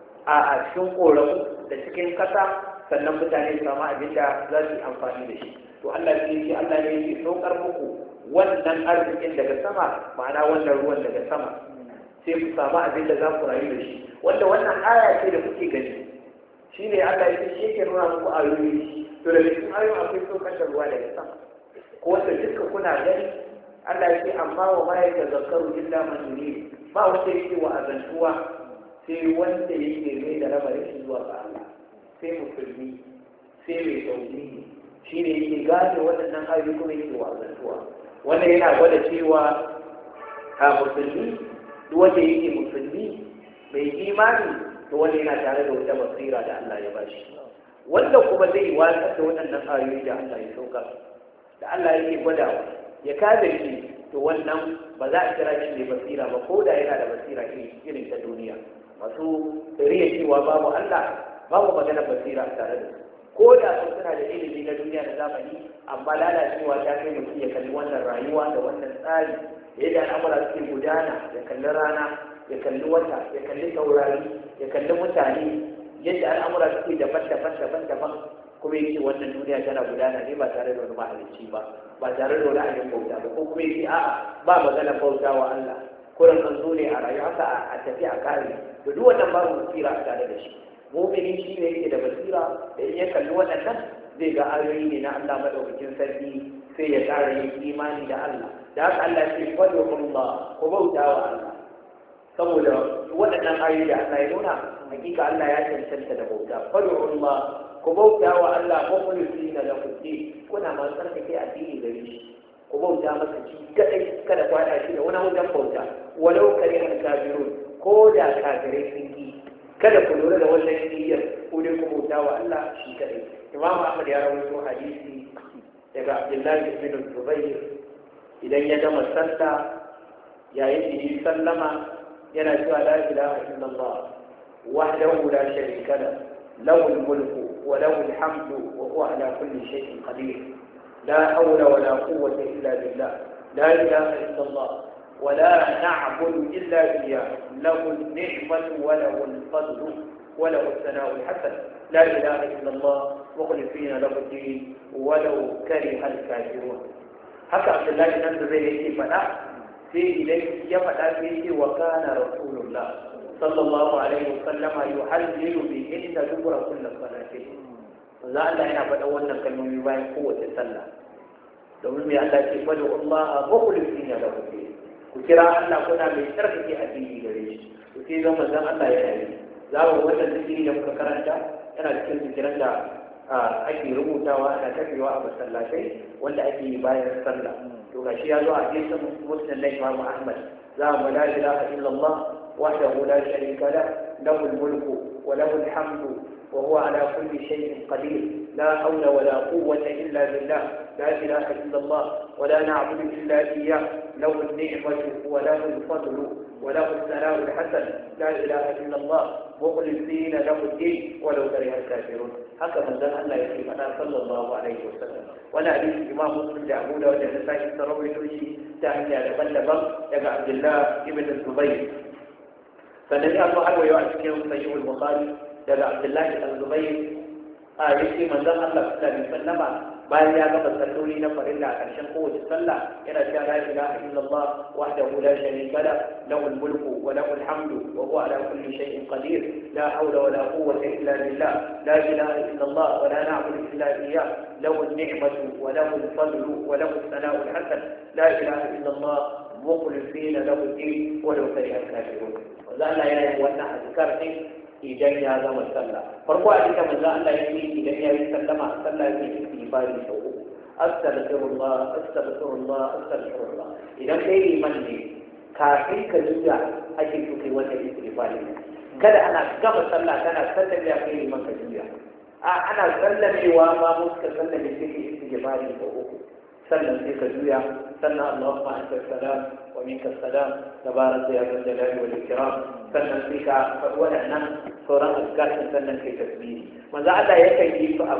a cikin ƙoramu da cikin ƙasa, sannan mutane su samu abin da za su yi amfani da shi. To Allah ya ce Allah ne yake saukar muku wannan arzikin daga sama, ma'ana wannan ruwan daga sama, sai ku samu abin da za ku rayu da shi. Wanda wannan aya ce da kuke gani, shi ne Allah ya ce shi yake nuna muku ayoyi. To da cikin ayoyin akwai saukar da ruwa daga sama, ko wanda duka kuna gani. Allah ya ce amma wa ma yatazakkaru illa man yunib, ba wanda yake wa azantuwa sai wanda yake mai da lamarin shi zuwa ga Allah, sai musulmi, sai mai tauhidi, shi ne yake gane waɗannan ayoyi kuma yake wa azantuwa. Wannan yana gwada cewa a musulmi, duk wanda yake musulmi mai imani, to wanda yana tare da wata basira da Allah ya bashi. Wanda kuma zai watsar da waɗannan ayoyi da Allah ya saukar, da Allah yake gwadawa, ya kada shi, to wannan ba za a kira shi ne basira ba, ko da yana da basira irin ta duniya. Masu riya cewa babu Allah, babu magana basira tare da su. ko da sun suna da ilimi na duniya da zamani amma lalacewa ta kai mutum ya kalli wannan rayuwa da wannan tsari da yadda al'amura suke gudana, ya kalli rana, ya kalli wata, ya kalli taurari, ya kalli mutane, yadda al'amura suke daban-daban kuma yake wannan duniya tana gudana ne ba tare da wani mahalicci ba tare da wani abin bauta ba, ko kuma yake a'a ba magana bauta wa Allah kuran an zo ne a rayu haka a tafi a kare, to duk wannan babu basira a tare da shi. Mu'mini shi ne yake da basira da in ya kalli waɗannan zai ga ayoyi ne na Allah madaukakin sarki sai ya ƙara yin imani da Allah. Da haka Allah ce fadu Allah ko bauta wa Allah, saboda waɗannan ayoyi da Allah ya nuna hakika Allah ya cancanta da bauta. Fadu Allah ko bauta wa Allah mukhlisina lahu din, kuna ma tsarkake addini gare shi, ku bauta masa shi kadai, kada ku hada shi da wani wajen bauta, walau karihal kafirun, ko da kafirai sun yi. Kada ku lura da wannan niyyar, ko dai ku bauta wa Allah shi kadai. Imam Ahmad ya rawaito hadisi daga Abdullahi ibn Zubair, idan ya gama sallah yayin da yi sallama yana cewa la ilaha illallah wahdahu la sharika lahu al-mulku wa lahu al-hamdu wa huwa ala kulli shay'in qadir la hawla wa la quwwata illa billah la ilaha illallah ولا نعبد إلا إياه له النعمة وله الفضل وله الثناء الحسن لا إله إلا الله مخلصين له الدين ولو كره الكافرون. حتى عبد الله بن الزبير فلا في إليه يفعل فيه وكان رسول الله صلى الله عليه وسلم يحلل بهن دبر كل صلاة. لعل أنا بدأنا كلمة بين قوة السلة. domin mai Allah ce fadu Allah mukhlisina lahu din, ku kira Allah kuna mai tsarkake addini gare shi, ku sai zama zan Allah ya yi. Za mu wannan zikiri da muka karanta yana cikin zikiran da ake rubutawa ana tafewa a masallatai wanda ake yi bayan sallah. To gashi ya zo a hadisin Muslim na Imam Ahmad, za mu la ilaha illallah wahdahu la sharika lahu al-mulku wa lahu al-hamdu وهو على كل شيء قدير لا حول ولا قوة إلا بالله لا إله إلا الله ولا نعبد إلا إياه له النعمة وله الفضل وله الثناء الحسن لا إله إلا الله مخلصين له الدين ولو كره الكافرون. هكذا من الله يكفي صلى الله عليه وسلم. ولا حديث الإمام مسلم لأبونا والنسائي سروي توشي تعني على بلغ عبد الله ابن الزبير. فالنبي الله عليه وسلم صحيح البخاري daga Abdullahi al-Zubayr yace manzon Allah sallallahu alaihi wasallama bayan ya gama salloli na farilla a ƙarshen kowace sallah yana cewa la ilaha illallah wahdahu la sharika lahu al-mulku wa lahu al-hamdu wa huwa ala kulli shay'in qadir la hawla wa la quwwata illa billah la ilaha illallah wa la na'budu illa iyyah lahu an-ni'matu wa lahu al-fadlu wa lahu al-thana'u al-hasan la ilaha illallah mukhlisina lahu ad-din wa law kariha al-kafirun. Allah yana yin wannan azkar din idan ya zama sallah. Farko a cikin manzo Allah ya yi idan ya yi sallama sallah ya yi istighfari sau uku, astaghfirullah astaghfirullah astaghfirullah. Idan kai liman ne kafin ka juya ake so kai wannan istighfari. Kada ana gama sallah kana sallame ya kai liman ka juya. Ana sallamewa ma muka sallame sai istighfari sau uku. Sannan sai ka juya, sannan Allahumma anta salam wa minka salam tabaraka ya zal jalali wal ikram. Sannan sai ka faɗi waɗannan sauran azkarin sannan kai tasbihi. Manzo Allah yakan yi su a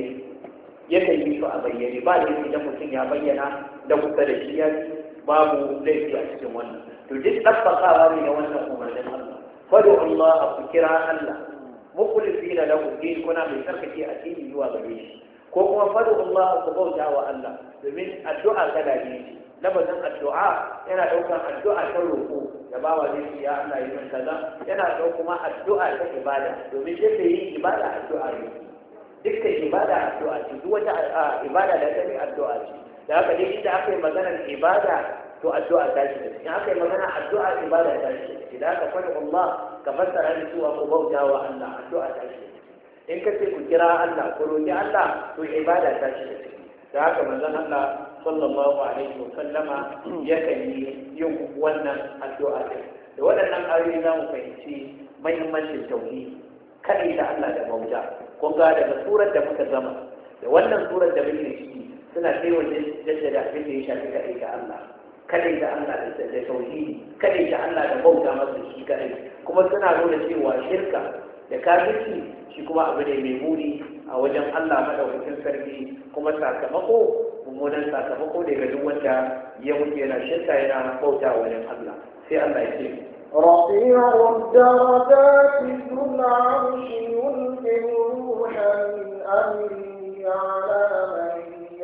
bayyane, ba laifi idan mutum ya bayyana da kusa da shi ya babu laifi a cikin wannan. To duk tabbakawa ne na wannan umarnin Allah. Fadu Allah ku kira Allah mukhlisina lahu din, kuna mai tsarkake addini zuwa gare shi. Ko kuma fadu Allah ku bauta wa Allah, domin addu'a kala ne. Lafazin addu'a yana ɗaukar addu'a ta roƙo da bawa zai ce ya Allah yi min kaza, yana ɗaukar kuma addu'a ta ibada, domin yadda yi ibada addu'a ne. Dukkan ibada addu'a ce, duk wata ibada da ta ne addu'a ce. Da haka dai inda aka yi maganar ibada to addu'a ta ce, in aka yi magana addu'a ibada ta ce. Da haka fadu Allah ka fassara da cewa ku bauta wa Allah, addu'a ta ce. In ka ce ku kira Allah ku roƙi Allah to ibada ta shi da ciki. Da haka manzon Allah sallallahu alaihi wa sallama yakan yi yin wannan addu'a din. Da waɗannan ayoyi za mu fahimci muhimmancin tauhidi, kadai da Allah da bauta. Kun ga daga surar da muka gama da wannan surar da muke ciki suna kai wajen jaddada abin da ya shafi kadai da Allah. Kadai da Allah da tauhidi, kadai da Allah da bauta masa shi kadai. Kuma suna nuna cewa shirka da kafirci shi kuma abu ne mai muni a wajen Allah madaukakin sarki, kuma sakamako mummunan sakamako daga duk wanda ya mutu yana shirka yana bauta wajen Allah. sai Allah ya ce رفيع الدرجات ذو العرش يلقي الروح من أمره على من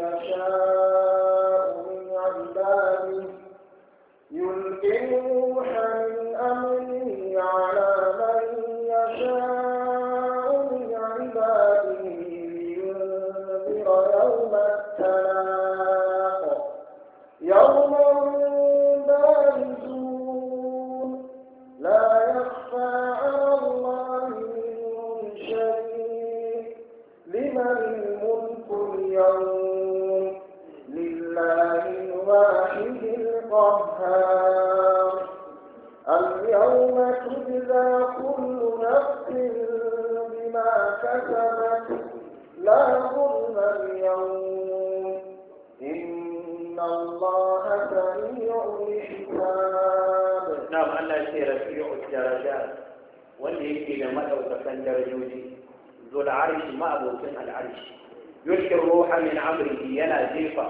يشاء من عباده يلقي الروح من أمره على من يشاء من عباده لينذر يوم التلاق يوم بارزون لا يخفى على الله منهم شيء لمن الملك اليوم لله الواحد القهار اليوم تجزى كل نفس بما كسبت لا ظلم اليوم إن الله سريع الحساب. نعم الله رفيع الدرجات واللي يجي مدوكان درجوجي ذو العرش ما أبوكن العرش يلقي الروح من أمره ينا جيفا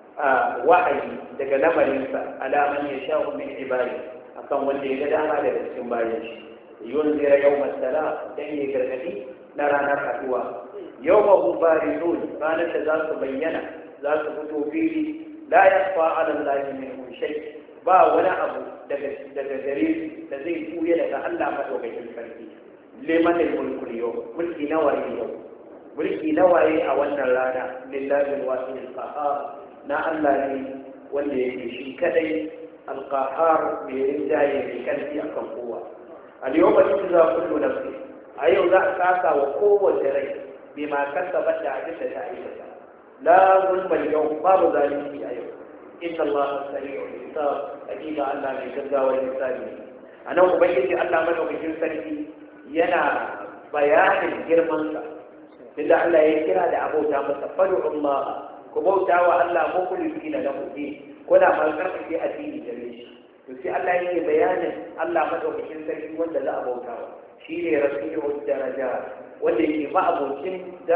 وحي daga lamarinsa alaman ya sha min ibadi akan wanda ya ga dama daga cikin bayan shi yunzira yawmal salam dan ya gargadi na ranar haduwa yawma barizun ranar da za su bayyana za su fito fili la yakhfa ala allahi minhum shay ba wani abu daga gare da zai tuye daga Allah madaukakin sarki liman al-mulku yau mulki nawaye yau mulki nawaye a wannan rana lillahi al-wahid al-qahhar na Allah ne wanda yake shi kadai al-qahhar mai rinjaye mai karfi akan kowa al-yawma tujza kullu nafsin a yau za a saka wa kowace rai bima kasabat da abin da ta aikata la zulma al-yawm babu zalunci a yau inna Allah sari'ul hisab hakika Allah mai gaggawar hisabi anan ubangiji Allah madaukakin sarki yana bayanin girmansa inda Allah ya kira da abota masa fadu Allah ku bauta wa Allah mukulisi da lahu kuna ma karfafe addini da shi to sai Allah yake bayanin Allah madaukakin sarki wanda za a bauta wa shine rafi'ul daraja wanda yake ma'abocin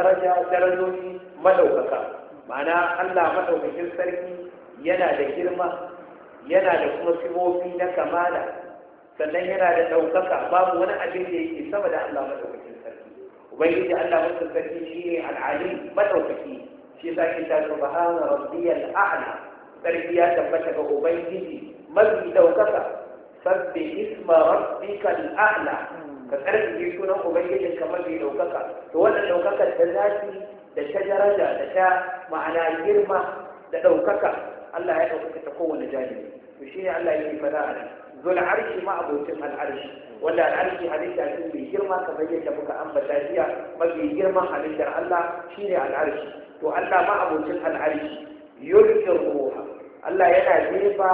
darajoji madaukaka ma'ana Allah madaukakin sarki yana da girma yana da kuma sifofi na kamala sannan yana da ɗaukaka babu wani abin da yake sama da Allah madaukakin sarki ubangiji Allah madaukakin sarki shine al-alim madaukaki shi yasa ke ta subhana rabbiyal a'la sarki ya tabbata ga ubangiji mafi ɗaukaka sabbi isma rabbikal a'la ka karfi sunan ubangijin ka mafi ɗaukaka to wannan ɗaukakar da zaki da ta daraja da ta ma'ana girma da ɗaukaka Allah ya ɗaukaka ta kowane jami'i to shine Allah yake faɗa a nan ذو العرش ما أبوتم العرش ولا العرش حديثة في جرمة كما يجبك أنبتا فيها ما في جرمة حديثة الله شيني العرش وألا ما أبوتم العرش يلقي الروح الله ينا جيبا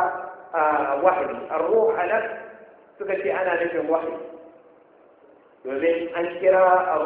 وحي الروح نفس تكتي أنا نجم وحي domin an kira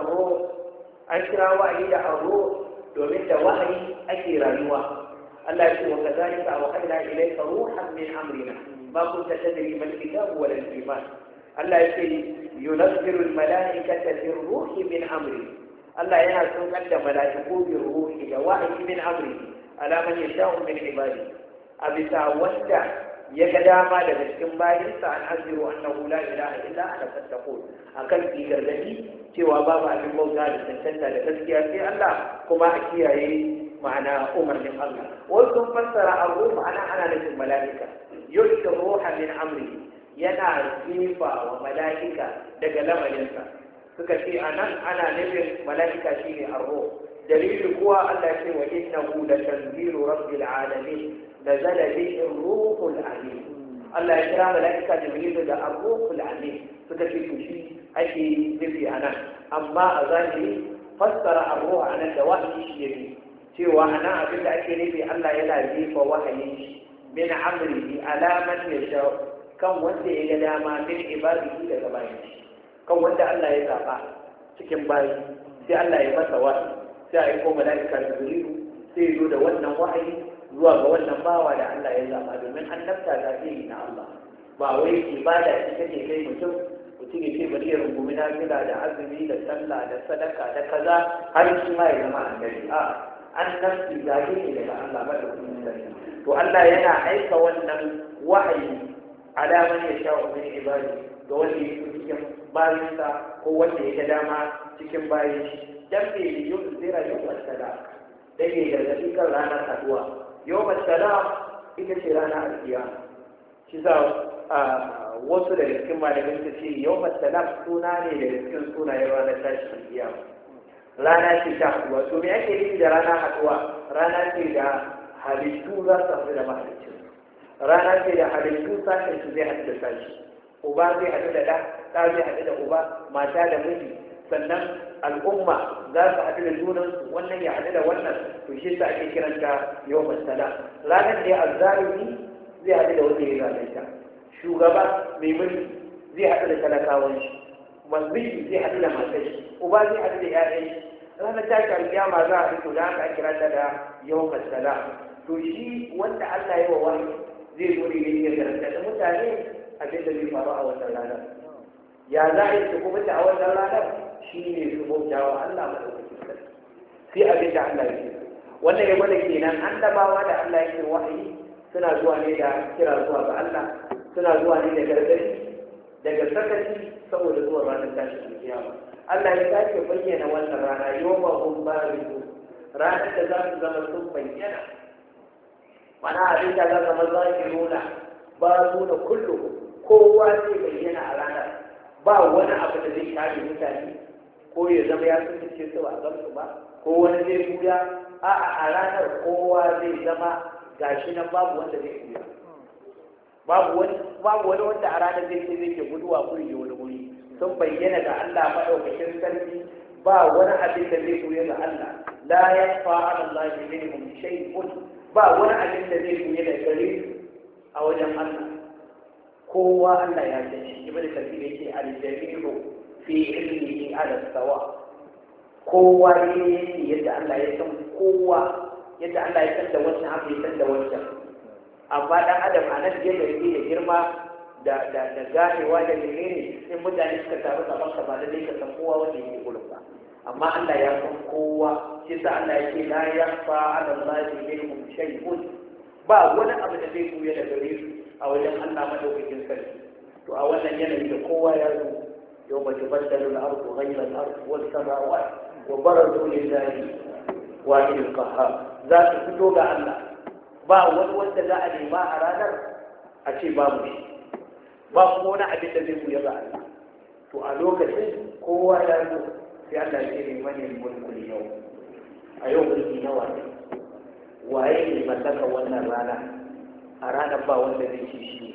wa'ayi da arruh domin da wahayi ake rayuwa Allah ya ce wa kadhalika awhayna ilayka ruhan min amrina ما كنت تدري ما الكتاب ولا الإيمان الله يقول ينزل الملائكة بالروح من أمره الله ينزل عند ملائكة بالروح وحي من أمره على من يشاء من عباده أبتا وسع يكدا ما لبسكم باين فأن أنذر أنه لا إله إلا أنا فاتقون أكل في جردي سوى بابا من موتى لتنسى لتسكي في الله كما أكيه معنى أمر من الله وإذن فسر الروح أنا نجم الملائكة يلقي الروح من أمره ينا جيفا وملائكة دقل مجلسة فكتي أنا نجم ملائكة شيء الروح دليل هو الله يقول وإنه لتنزيل رب العالمين نزل به الروح العليم الله يقول ملائكة جبريل ده الروح العليم فكتي شيء أشي نبي أنا أما أظني فسر الروح أنا دوائي شيء cewa ana abin da ake nufi Allah yana jefa wahayin shi min amrihi alaman yasha kan wanda ya ga dama min ibadihi daga bayan shi kan wanda Allah ya zaba cikin bayi sai Allah ya masa wahayi sai a aiko malaika Jibrilu sai zo da wannan wahayi zuwa ga wannan bawa da Allah ya zaba domin annabta ta ce na Allah ba wai ibada ce take kai mutum mutum ya ce bari ya rungumi nafila da azumi da sallah da sadaka da kaza har shi ma ya zama annabi a annabci zage ne daga Allah madaukakin sarki to Allah yana aika wannan wahayi ala man yasha'u min ibadi ga wanda yake cikin bayinsa ko wanda yake dama cikin bayin shi dan bai yi zira yau salam dan ya gargadi kan ranar haduwa yau salam ita ce ranar alkiyama shi za wasu daga cikin malamin su ce yau salam suna ne daga cikin sunayen ranar tashin alkiyama rana ce ta haduwa to me ake nufi da ranar haduwa rana ce da halittu za su haɗu da mahalicin rana ce da halittu sashen su zai haɗu da sashi uba zai haɗu da ɗa zai haɗu da uba mata da miji sannan al'umma za su haɗu da junansu wannan ya haɗu da wannan to shi sa ake kiranta yau masala ranar da ya azzalimi zai haɗu da wanda ya zalunta shugaba mai mulki zai haɗu da talakawan shi mazbiki zai haɗu da matar shi uba zai haɗu da ƴaƴan shi ranar tashi alƙiyama za a fito da aka kira ta da yau masala to shi wanda Allah ya wa wani zai zo ne ya karanta da mutane abin da zai faru a wannan ranar ya za a yi su kuma a wannan ranar shi ne su bauta wa Allah madaukakin sarki sai abin da Allah ya ce wannan ya gwada kenan annabawa da Allah ya ce wahayi suna zuwa ne da kira zuwa ga Allah suna zuwa ne da gargadi daga sakaci saboda zuwa ranar tashin kiyama Allah ya sake bayyana wannan rana yawma hum barizu ranar da za su zama sun bayyana mana abin da za zama zakiruna ba su da kullu kowa zai bayyana a ranar ba wani abu da zai kare mutane ko ya zama ya tsince su ba a gamsu ba ko wani zai buya a ranar kowa zai zama gashi nan babu wanda zai buya babu wani wanda a ranar zai ce zai ke guduwa kuri wani wuri sun bayyana ga Allah madaukakin sarki ba wani abin da zai buya ga Allah la yafa ala Allah minhum shay'un ba wani abin da zai buya da gare a wajen Allah kowa Allah ya san shi ibnu kathir yake al-jami'u fi ilmihi ala sawa kowa ne yadda Allah ya san kowa yadda Allah ya san da wannan abu ya san da wancan amma dan adam a nan yadda yake da girma da ganewa da menene in mutane suka taru gaban ka ba da dai ka san kowa wanda yake gurin ba amma Allah ya san kowa shi sa Allah yake la yakhfa 'ala Allahi minhum shay'un ba wani abu da zai buya da gare su a wajen Allah madaukakin sarki to a wannan yanayi da kowa ya zo yawma tubaddalu al-ardu ghayra al-ardi was samawati wa barazu lillahi wahid al-qahhar za su fito ga Allah ba wani wanda za a nema a ranar a ce babu shi ba kuma wani abin da zai buya ga Allah to a lokacin kowa ya zo sai Allah ya ce mani mulkul yau a yau mulki nawa ne waye ne mallaka wannan rana a ranar ba wanda zai ci shi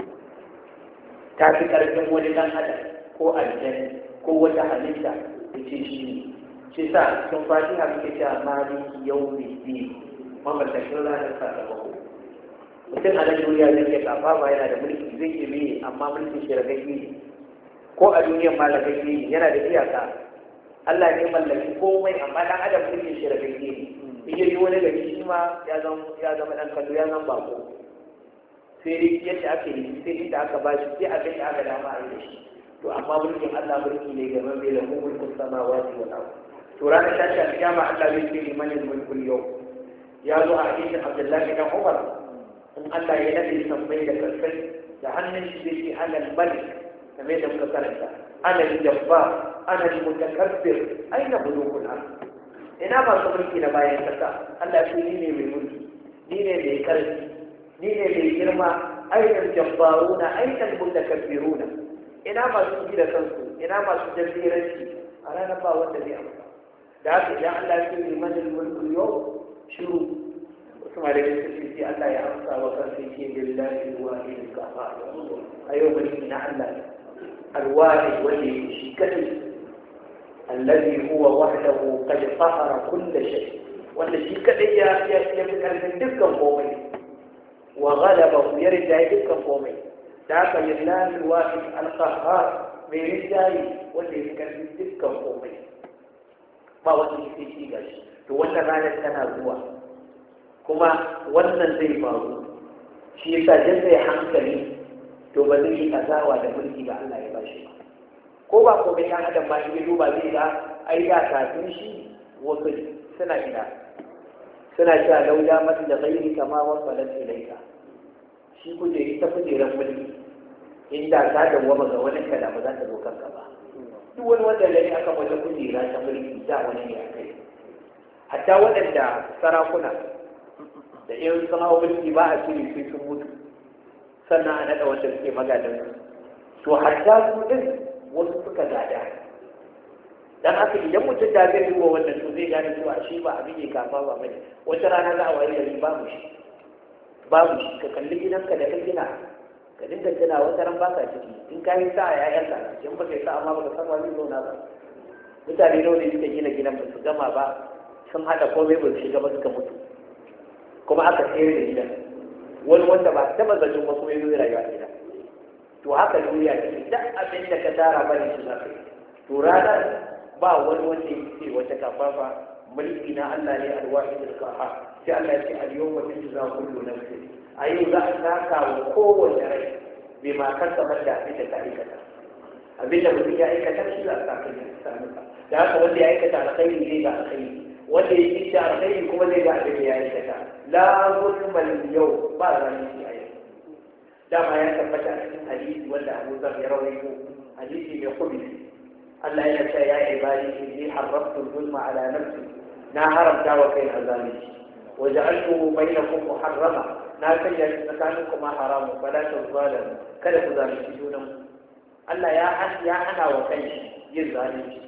ta fi ƙarfin wani ɗan adam ko aljanni ko wata halitta da ce shi ne shi sa sun fatiha suke cewa maliki yau ne ne mamallakin ranar sakamako mutum a nan duniya zai iya kafa ba yana da mulki zai ke meye amma mulkin shi ragagge ne ko a duniyar ma ragagge ne yana da iyaka Allah ne mallaki komai amma ɗan adam mulkin shi ragagge ne in yi wani gari shi ma ya zama ɗan kallo ya zama bako sai dai yadda ake yi sai inda aka ba shi sai abin da aka dama a yi da shi to amma mulkin Allah mulki ne gaban bai da mulkin samawati wal ardh to ranar tashi alƙiyama Allah zai ce limanin mulkul yau ya zo a hadisin Abdullahi dan Umar in Allah ya nade sammai da karkai da hannun shi zai ce ana malik kamar da muka karanta ana jabbar ana mutakabbir aina bulukul ardh ina masu mulki na bayan kasa Allah shi ne mai mulki ni ne mai karfi ni ne mai girma ainihin jabbaruna ainihin mutakabbiruna ina masu ji da kansu ina masu jabbiranci a ranar ba wanda zai amsa da haka idan Allah ya ce limanin mulkul yau shiru wasu malamin su ce Allah ya amsa wa kansa yake billahi wahidul qahhar a yau mulki na Allah alwahid wanda yake shi kadai الذي هو وحده قد قهر كل شيء والذي كده يفكر من دكان قومي وغلبه يرجع دكان قومي ذاك لله الواحد القهار من رجاي والذي يفكر من دكان قومي ما wani shi gashi to wannan ranar tana zuwa kuma wannan zai faru shi yasa dan sai hankali to ba zai yi kazawa da mulki da Allah ya bashi ko ba ko bai adam ba shi duba zai ga ai da kafin shi wasu suna ina suna cewa lauya mata da ghairi kama wasalat ilayka shi ita kujeran mulki inda ta dawwama ga wani kada ba za ta zo kanka ba duk wani wanda da aka wata kujera ta mulki da wani ne akai hatta waɗanda sarakuna da irin sun hau mulki ba a shiri sai sun mutu sannan a naɗa wanda suke magadan to hatta su ɗin wasu suka gada dan haka idan mutum da zai duba wannan to zai gane cewa shi ba abin ya kafa ba mai wata rana za a wayi gari babu shi ka kalli gidanka da ka gina ka dinga tana wata ran baka ciki in ka yi sa a yayanka in ba kai sa amma baka san wani zauna ba mutane nawa ne suka gina gidan ba su gama ba sun haɗa komai ba su shiga ba suka mutu kuma aka sayar da gidan wani wanda ba taɓa zaton wasu mai zuwa rayuwa gida to haka duniya ce duk abin da ka tara bane shi za ka yi to ranar ba wani wanda ya ce wata kafafa mulki na Allah ne alwahi da kaha sai Allah ya ce al-yawma tujza kullu nafsin a yau za a saka wa kowace rai bai ma kasabar da abin da ta aikata abin da mutum ya aikata shi za a saka ne da haka wanda ya aikata alkhairi zai ga alkhairi wanda ya yi da alkhairi kuma zai ga abin da ya aikata la zulmal yau ba zalunci a yau dama ya tabbata a cikin hadisi wanda Abu Zar ya rawaito hadisi mai khubusi Allah ya ce ya ibadi inni harramtu zulma ala nafsi na haramta wa kai azalimi wa ja'altuhu bainakum muharrama na sanya shi tsakaninku ma haramu fala tazalamu kada ku zalunci junan Allah ya hana wa kai yin zalunci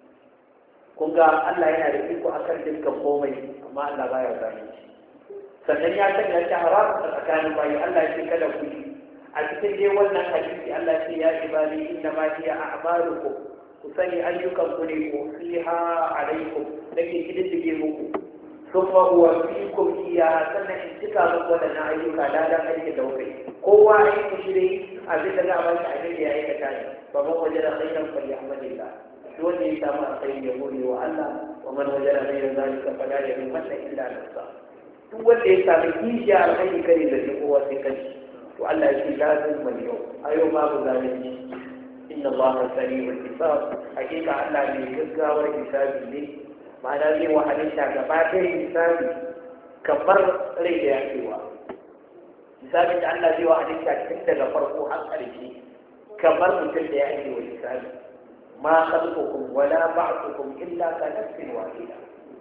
kun ga Allah yana da iko akan dukkan komai amma Allah baya zalunci sannan ya sanya shi haramu tsakanin bayi Allah ya ce kada ku yi a cikin dai wannan hadisi Allah ya ce ya ibadi inna ma hiya a'malukum ku sani ayyukan ku ne ko fiha alaikum nake kididdige muku thumma huwa fiikum iya sannan in cika muku wadannan ayyuka ladan aikin da kuka yi kowa aiki shi dai abin da za a bashi abin da ya aikata ne ba man waje da khairan falyahmadillah duk wanda ya samu alkhairi ya gode wa Allah wa man waje da khairan zalika fala yalumanna illa nafsa duk wanda ya samu kishiya alkhairi kare da kowa sai kai to Allah ya ce lazim man yau ayo babu zalunci inna Allah sari'ul hisab hakika Allah ne gaggawar hisabi ne ma'ana zai wa halitta gaba ɗaya hisabi kamar rai da yakewa hisabin da Allah zai wa halitta tun daga farko har ƙarshe kamar mutum da ya ake wa hisabi ma khalqukum wala ba'thukum illa ka nafsin wahida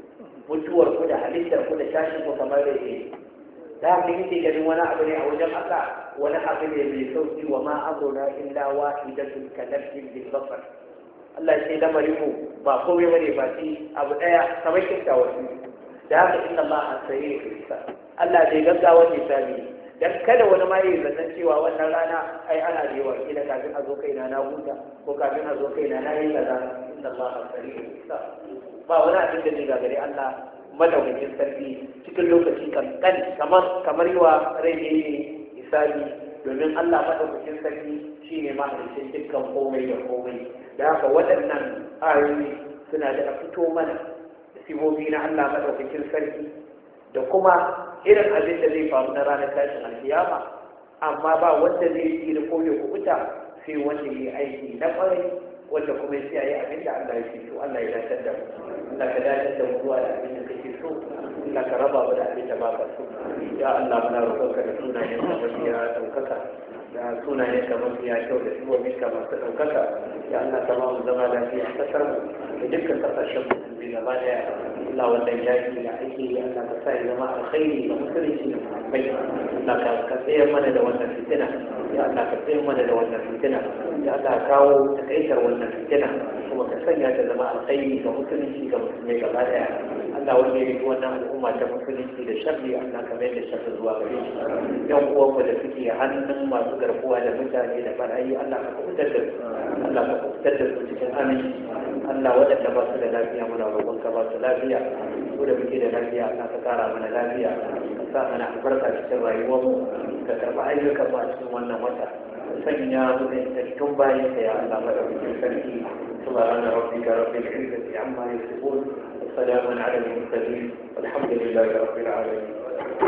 mutuwar ku da halittar ku da tashin ku kamar rai ne da haka yake ganin wani abu ne a wajen Allah wani abu ne mai sauki wa ma amruna illa wahidatun ka nafsin bil basar Allah ya ce lamarin mu ba komai bane ba shi abu daya kamar kintawa shi da haka inna Allah sayyid hisab Allah zai gaggawa hisabi dan kada wani ma ya zannan cewa wannan rana ai ana da yawa kila kafin a zo kaina na huta ko kafin a zo kaina na yi kaza inna Allah sayyid hisab ba wani abin da zai gagare Allah madaukakin sarki cikin lokaci kankan kamar yiwa rai ne hisabi domin Allah madaukakin sarki shine mahalicin dukkan komai da komai da haka waɗannan ayoyi suna da fito mana da sibobi na Allah madaukakin sarki da kuma irin abin da zai faru na ranar tashin alkiyama amma ba wanda zai yi da koyo kubuta sai wanda ya yi aiki na ƙwarai wanda kuma ya kiyaye abin da Allah ya ce to Allah ya dace da mu Allah ka dace da mu zuwa da abin da kake so Allah ka raba mu da abin da ba ka so ya Allah muna roƙonka da sunayen ka mafiya ɗaukaka da sunayen ka mafiya kyau da sigomin ka masu ɗaukaka ya Allah ka ba mu zama lafiya a ƙasar mu da dukkan ƙasashen musulmi gaba ɗaya Allah wannan yaki da ake yi Allah ka sa ya zama alkhairi ga musulunci da musulmai Allah ka tsayar mana da wannan fitina ya Allah ka tsayar mana da wannan fitina ya Allah kawo takaitar wannan fitina kuma ka sanya ta zama alkhairi ga musulunci ga musulmai gaba daya Allah wanda ya yi wannan al'umma ta musulunci da sharri Allah ka mai da sharri zuwa gare shi yan uwanmu da suke hannun masu garkuwa da mutane da barayi Allah ka kubutar da su Allah ka kubutar da su cikin aminci Allah waɗanda ba su da lafiya muna roƙon ka ba su lafiya ko da muke da lafiya Allah ka kara mana lafiya ka sa mana albarka cikin rayuwarmu ka karɓi ayyukan ba cikin wannan wata sanya mu da tattun bayan ka ya Allah madaukakin sarki subhana rabbika rabbil izzati amma yasifun wa salamun ala al mursalin walhamdulillahi rabbil alamin